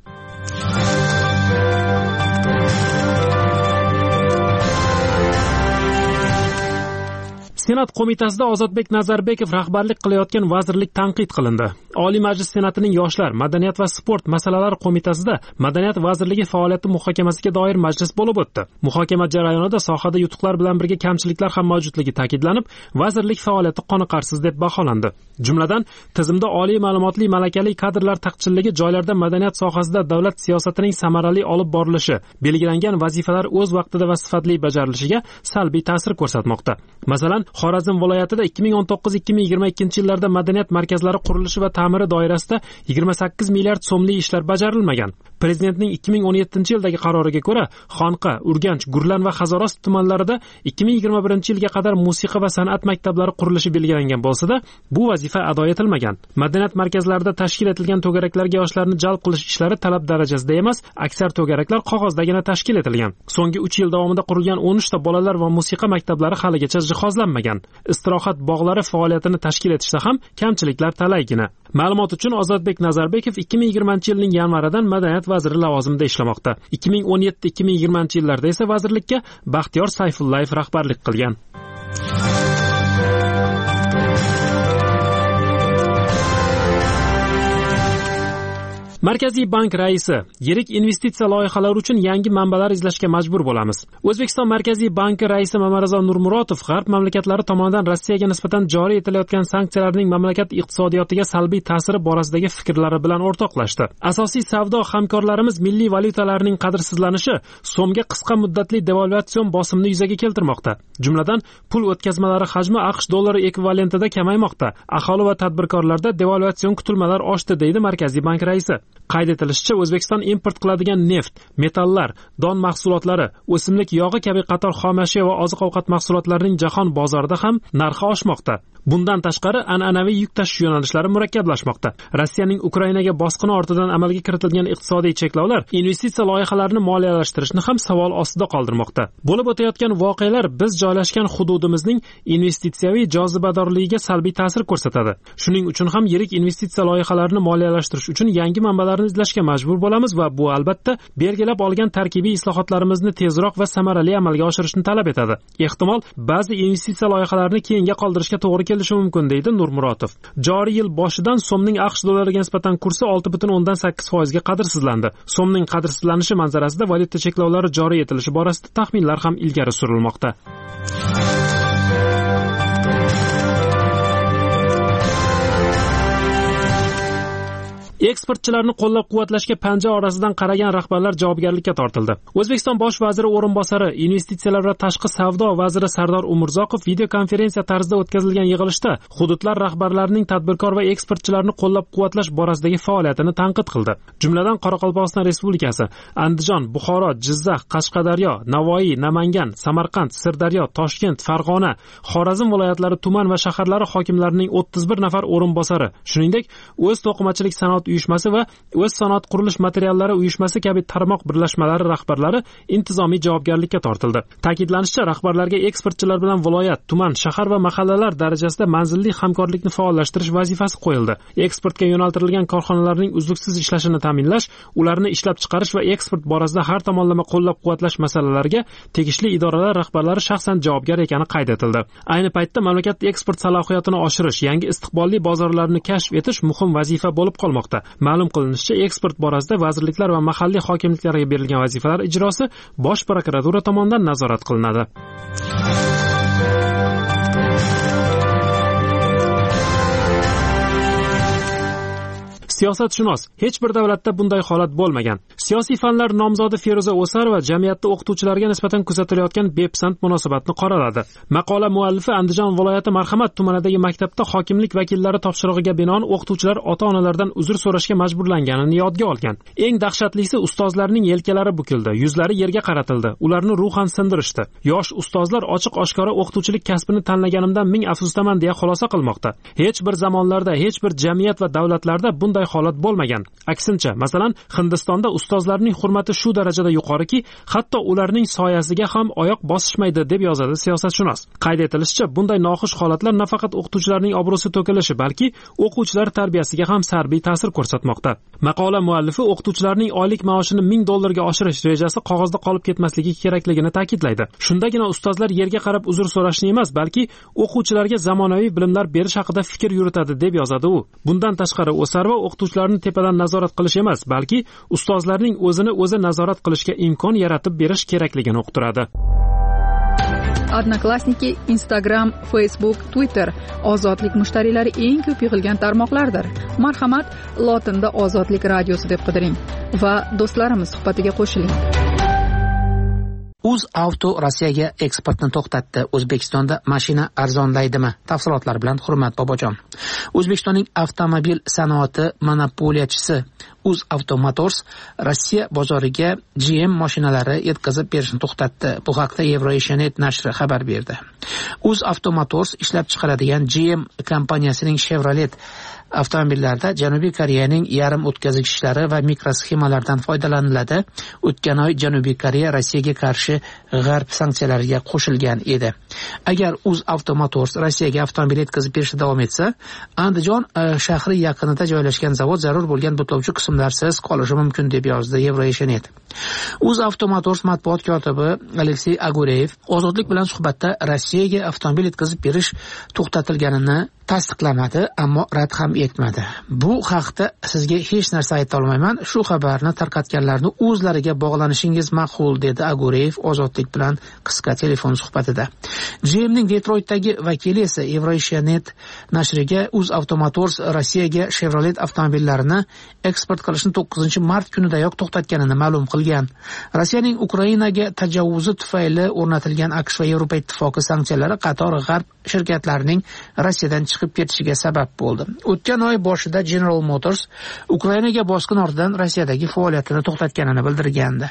Senat qo'mitasida Ozodbek Nazarbekov rahbarlik qilayotgan vazirlik tanqid qilindi. Oliy Majlis Senatining Yoshlar, madaniyat va sport masalalari qo'mitasida Madaniyat vazirligi faoliyati muhokamasiga doir majlis bo'lib o'tdi. Muhokama jarayonida sohada yutuqlar bilan birga kamchiliklar ham mavjudligi ta'kidlanib, vazirlik faoliyati qoniqarsiz deb baholandi. Jumladan, tizimda oliy ma'lumotli malakali kadrlar taqchilligi, joylarda madaniyat sohasida davlat siyosatining samarali olib borilishi, belgilangan vazifalar o'z vaqtida va sifatli bajarilishiga salbiy ta'sir ko'rsatmoqda. Masalan, Xorazm viloyatida 2019-2022 yillarda madaniyat markazlari qurilishi va ta'miri doirasida 28 milliard so'mlik ishlar bajarilmagan. Prezidentning 2017-yildagi qaroriga ko'ra, Xonqa, Urganch, Gurlan va Hazoros tumanlarida 2021-yilga qadar musiqa va san'at maktablari qurilishi belgilangan bo'lsa-da, bu vazifa ado etilmagan. Madaniyat markazlarida tashkil etilgan to'garaklarga yoshlarni jalb qilish ishlari talab darajasida emas, aksar to'garaklar qog'ozdagina tashkil etilgan. So'nggi 3 yil davomida qurilgan 13 ta bolalar va musiqa maktablari haligacha jihozlanmagan. Istirohat bog'lari faoliyatini tashkil etishda ham kamchiliklar talaygina. Ma'lumot uchun Ozodbek Nazarbekov 2020-yilning yanvaridan madaniyat vaziri lavozimida ishlamoqda. 2017-2020 yillarda esa vazirlikka Baxtiyor Sayfullayev rahbarlik qilgan. Markaziy bank raisi: yirik investitsiya loyihalari uchun yangi manbalar izlashga majbur bo'lamiz. O'zbekiston Markaziy banki raisi Mamarizo Nurmurotov g'arb mamlakatlari tomonidan Rossiyaga nisbatan joriy etilayotgan sanksiyalarning mamlakat iqtisodiyotiga salbiy ta'siri borasidagi fikrlari bilan o'rtoqlashdi. Asosiy savdo hamkorlarimiz milliy valyutalarining qadrsizlanishi so'mga qisqa muddatli devalvatsiyon bosimini yuzaga keltirmoqda. Jumladan, pul o'tkazmalari hajmi AQSh dollari ekvivalentida kamaymoqda. Aholi va tadbirkorlarda devalvatsion kutilmalar oshdi, deydi Markaziy bank raisi. Qayd etilishicha, O'zbekiston import qiladigan neft, metallar, don mahsulotlari, o'simlik yog'i kabi qator xomashyo va oziq-ovqat mahsulotlarining jahon bozorida ham narxi oshmoqda. Bundan tashqari, an'anaviy yuk tashish yo'nalishlari murakkablashmoqda. Rossiyaning Ukrainaga bosqini ortidan amalga kiritilgan iqtisodiy cheklovlar investitsiya loyihalarini moliyalashtirishni ham savol ostida qoldirmoqda. Bo'lib o'tayotgan voqealar biz joylashgan hududimizning investitsiyaviy jozibadorligiga salbiy ta'sir ko'rsatadi. Shuning uchun ham yirik investitsiya loyihalarini moliyalashtirish uchun yangi manbalarni izlashga majbur bo'lamiz va bu albatta belgilab olgan tarkibiy islohotlarimizni tezroq va samarali amalga oshirishni talab etadi. Ehtimol ba'zi investitsiya loyihalarini keyinga qoldirishga to'g'ri kelishi mumkin, deydi Nurmurotov. Joriy yil boshidan so'mning AQSh dollariga nisbatan kursi 6.8% ga qadrsizlandi. So'mning qadrsizlanishi manzarasida valyuta cheklovlari joriy etilishi borasida taxminlar ham ilgari surilmoqda. Eksportchilarni qo'llab-quvvatlashga panja orasidan qaragan rahbarlar javobgarlikka tortildi. O'zbekiston bosh vaziri o'rinbosari, investitsiyalar va tashqi savdo vaziri Sardor Umurzoqov video konferensiya tarzida o'tkazilgan yig'ilishda hududlar rahbarlarining tadbirkor va eksportchilarni qo'llab-quvvatlash borasidagi faoliyatini tanqid qildi. Jumladan, Qoraqalpog'iston Respublikasi, Andijon, Buxoro, Jizzax, Qashqadaryo, Navoiy, Namangan, Samarqand, Sirdaryo, Toshkent, Farg'ona, Xorazm viloyatlari tuman va shaharlari hokimlarining 31 nafar o'rinbosari, shuningdek, o'z to'qimachilik sanoat uyushmasi va o'z sanoat qurilish materiallari uyushmasi kabi tarmoq birlashmalari rahbarlari intizomiy javobgarlikka tortildi. Ta'kidlanishicha, rahbarlarga eksportchilar bilan viloyat, tuman, shahar va mahallalar darajasida manzilli hamkorlikni faollashtirish vazifasi qo'yildi. Eksportga yo'naltirilgan korxonalarning uzluksiz ishlashini ta'minlash, ularni ishlab chiqarish va eksport borasida har tomonlama qo'llab-quvvatlash masalalariga tegishli idoralar rahbarlari shaxsan javobgar ekani qayd etildi. Ayni paytda mamlakat eksport salohiyatini oshirish, yangi istiqbolli bozorlarni kashf etish muhim vazifa bo'lib qolmoqda. Ma'lum qilinishicha, eksport borasida vazirliklar va mahalliy hokimliklarga berilgan vazifalar ijrosi Bosh prokuratura tomonidan nazorat qilinadi. Siyosatshunos: hech bir davlatda bunday holat bo'lmagan. Siyosiy fanlar nomzodi Feruza O'sarova jamiyatda o'qituvchilarga nisbatan kuzatilayotgan bepisand munosabatni qoraladi. Maqola muallifi Andijon viloyati Marhamat tumanidagi maktabda hokimlik vakillari topshirig'iga binoan o'qituvchilar ota-onalardan uzr so'rashga majburlanganini yodga olgan. Eng dahshatlisi, ustozlarning yelkalari bukildi, yuzlari yerga qaratildi, ularni ruhan sindirishdi. Yosh ustozlar ochiq-oshkora o'qituvchilik kasbini tanlaganimdan ming afsusdaman deya xulosa qilmoqda. Hech bir zamonlarda, hech bir jamiyat va davlatlarda bunday holat bo'lmagan. Aksincha, masalan, Hindistonda ustozlarning hurmati shu darajada yuqoriki, hatto ularning soyasiga ham oyoq bosishmaydi, deb yozadi siyosatshunos. Qayd etilishicha, bunday noxush holatlar nafaqat o'qituvchilarning obro'si to'kilishi, balki o'quvchilar tarbiyasiga ham salbiy ta'sir ko'rsatmoqda. Maqola muallifi o'qituvchilarning oylik maoshini $1000 ga oshirish rejasi qog'ozda qolib ketmasligi kerakligini ta'kidlaydi. Shundagina ustozlar yerga qarab uzr so'rashni emas, balki o'quvchilarga zamonaviy bilimlar berish haqida fikr yuritadi, deb yozadi u. Bundan tashqari, O'sarova o'qituvchilarni tepadan nazorat qilish emas, balki ustozlarning o'zini nazorat qilishga imkon yaratib berish kerakligini uqtiradi. Odnoklassniki, Instagram, Facebook, Twitter ozodlik mushtariylari eng ko'p yig'ilgan tarmoqlardir. Marhamat lotinda ozodlik radiosi deb qidiring va do'stlarimiz suhbatiga qo'shiling. UzAuto Rossiyaga eksportni to'xtatdi. O'zbekistonda mashina arzonlaydimi? Tafsilotlar bilan Hurmat Bobojon. O'zbekistonning avtomobil sanoati monopoliyachisi UzAuto Motors Rossiya bozoriga GM mashinalari yetkazib berishni to'xtatdi. Bu haqda Euroasianet nashri xabar berdi. UzAuto Motors ishlab chiqaradigan GM kompaniyasining Chevrolet avtomobillarda Janubiy Koreyaning yarim o'tkazgichlari va mikrosxemalardan foydalaniladi. O'tgan oy Janubiy Koreya Rossiyaga qarshi g'arb sanksiyalariga qo'shilgan edi. Agar UzAuto Motors Rossiyaga avtomobil yetkazib berishda davom etsa, Andijon shahri yaqinida joylashgan zavod zarur bo'lgan butlovchi qismlarsiz qolishi mumkin, deb yozdi Euroasianet. UzAuto Motors matbuot kotibi Aleksey Agureyev ozodlik bilan suhbatda Rossiyaga avtomobil yetkazib berish to'xtatilganini tasdiqlamadi, ammo rad ham etmadi. Bu haqda sizga hech narsa ayta olmayman. Shu xabarni tarqatganlarni o'zlariga bog'lanishingiz ma'qul, dedi Agureyev ozodlik bilan qisqa telefon suhbatida. GMning Detroitdagi vakili esa Euroasianet nashriga UzAuto Motors Rossiyaga Chevrolet avtomobillarini eksport qilishni 9-mart kunidayoq to'xtatganini ma'lum qilgan. Rossiyaning Ukrainaga tajovvuzi tufayli o'rnatilgan AQSh va Yevropa ittifoqi sanksiyalari qator g'arb shirkatlarining Rossiyadan chiqib ketishiga sabab bo'ldi. O'tgan oy boshida General Motors Ukrainaga bosqin ortidan Rossiyadagi faoliyatini to'xtatganini bildirgandi.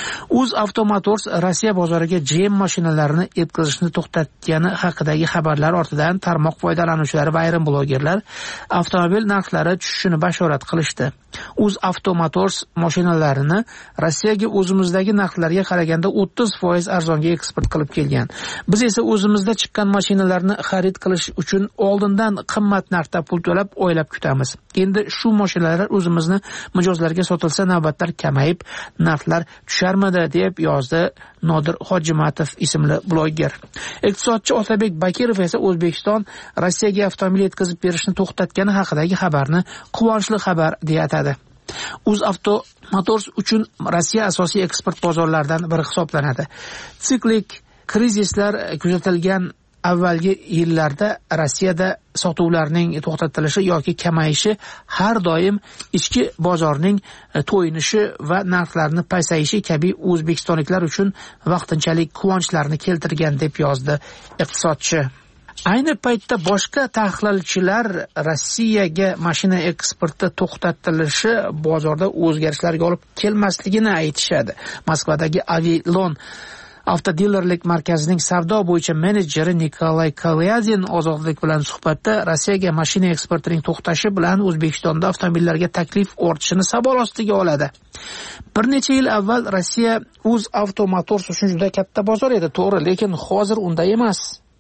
UzAuto Motors Rossiya bozoriga GM mashinalarini yetkazishni to'xtatgani haqidagi xabarlar ortidan tarmoq foydalanuvchilari va ayrim blogerlar avtomobil narxlari tushishini bashorat qilishdi. UzAuto Motors mashinalarini Rossiyaga o'zimizdagi narxlarga qaraganda 30% arzonga eksport qilib kelgan. Biz esa o'zimizda chiqqan mashinalarni xarid qilish uchun oldindan qimmat narxda pul to'lab oylab kutamiz. Endi shu mashinalar o'zimizni mijozlarga sotilsa navbatlar kamayib, narxlar tusharmidi, deb yozdi Nodir Hojimatov ismli bloger. Iqtisodchi Otabek Bakirov esa O'zbekiston Rossiyaga avtomobil yetkazib berishni to'xtatgani haqidagi xabarni quvonchli xabar deya atadi. UzAuto Motors uchun Rossiya asosiy eksport bozorlaridan biri hisoblanadi. Siklik krizislar kuzatilgan avvalgi yillarda Rossiyada sotuvlarning to'xtatilishi yoki kamayishi har doim ichki bozorning to'yinishi va narxlarning pasayishi kabi o'zbekistonliklar uchun vaqtinchalik quvonchlarni keltirgan, deb yozdi iqtisodchi. Ayni paytda boshqa tahlilchilar Rossiyaga mashina eksporti to'xtatilishi bozorda o'zgarishlarga olib kelmasligini aytishadi. Moskvadagi Avilon avtodilerlik markazining savdo bo'yicha menejeri Nikolay Kalyadin ozodlik bilan suhbatda Rossiyaga mashina eksportining to'xtashi bilan O'zbekistonda avtomobillarga taklif ortishini sabol ostiga oladi. Bir necha yil avval Rossiya UzAuto Motors uchun juda katta bozor edi, to'g'ri, lekin hozir unday emas.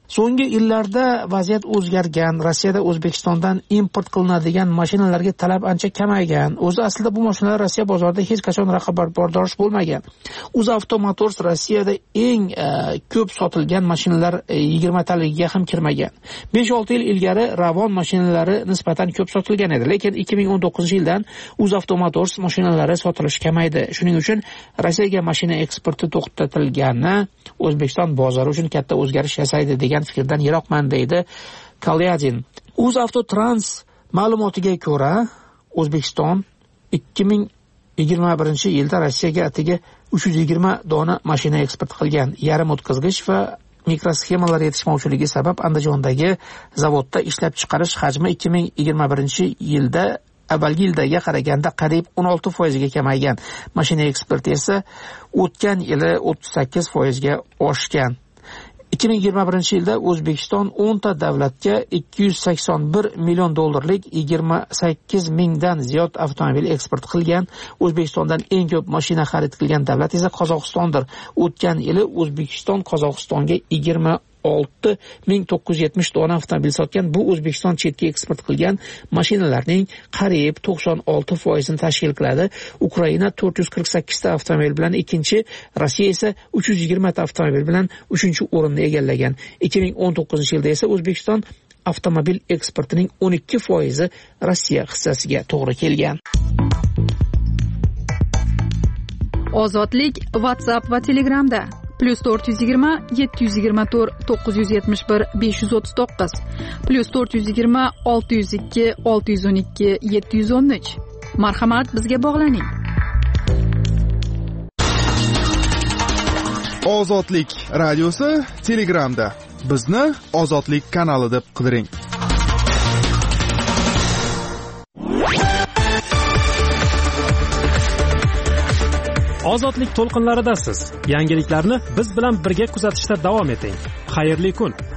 So'nggi yillarda vaziyat o'zgargan. Rossiyada O'zbekistondan import qilinadigan mashinalarga talab ancha kamaygan. O'zi aslida bu mashinalar Rossiya bozorida hech qachon raqobatbardosh bo'lmagan. UzAvto Motors Rossiyada eng ko'p sotilgan mashinalar 20 taligiga ham kirmagan. 5-6 yil ilgari Ravon mashinalari nisbatan ko'p sotilgan edi, lekin 2019-yildan UzAvto Motors mashinalari sotilishi kamaydi. Shuning uchun Rossiyaga mashina eksporti to'xtatilgani O'zbekiston bozori uchun katta o'zgarish yasaydi degan fikrdan yiroqman, deydi Kalyadin. UzAvtotrans ma'lumotiga ko'ra, O'zbekiston 2021-yilda Rossiyaga atigi 320 dona mashina eksport qilgan. Yarim o'tkazgich va mikrosxemalar yetishmovchiligi sabab Andijondagi zavodda ishlab chiqarish hajmi 2021-yilda avvalgi yildaga qaraganda qariyb 16% ga kamaygan. Mashina eksporti esa o'tgan yili 38% ga oshgan. 2021-yilda O'zbekiston 10 ta davlatga 281 million dollarlik 28 mingdan ziyod avtomobil eksport qilgan. O'zbekistondan eng ko'p mashina xarid qilgan davlat esa Qozog'istondir. O'tgan yili O'zbekiston Qozog'istonga 26.970 dona avtomobil sotgan. Bu O'zbekiston chetga eksport qilgan mashinalarning qariyb 96% ni tashkil qiladi. Ukraina 448 ta avtomobil bilan ikkinchi, Rossiya esa 320 ta avtomobil bilan 3-chi o'rinni egallagan. 2019-yilda esa O'zbekiston avtomobil eksportining 12% Rossiya hissasiga to'g'ri kelgan. Ozodlik WhatsApp va Telegramda +420 724 971 539 +420 602 612 713. Marhamat, bizga bog'laning. Ozodlik radiosi Telegramda. Bizni Ozodlik kanali deb qidiring. Ozodlik to'lqinlaridasiz. Yangiliklarni biz bilan birga kuzatishda davom eting. Xayrli kun.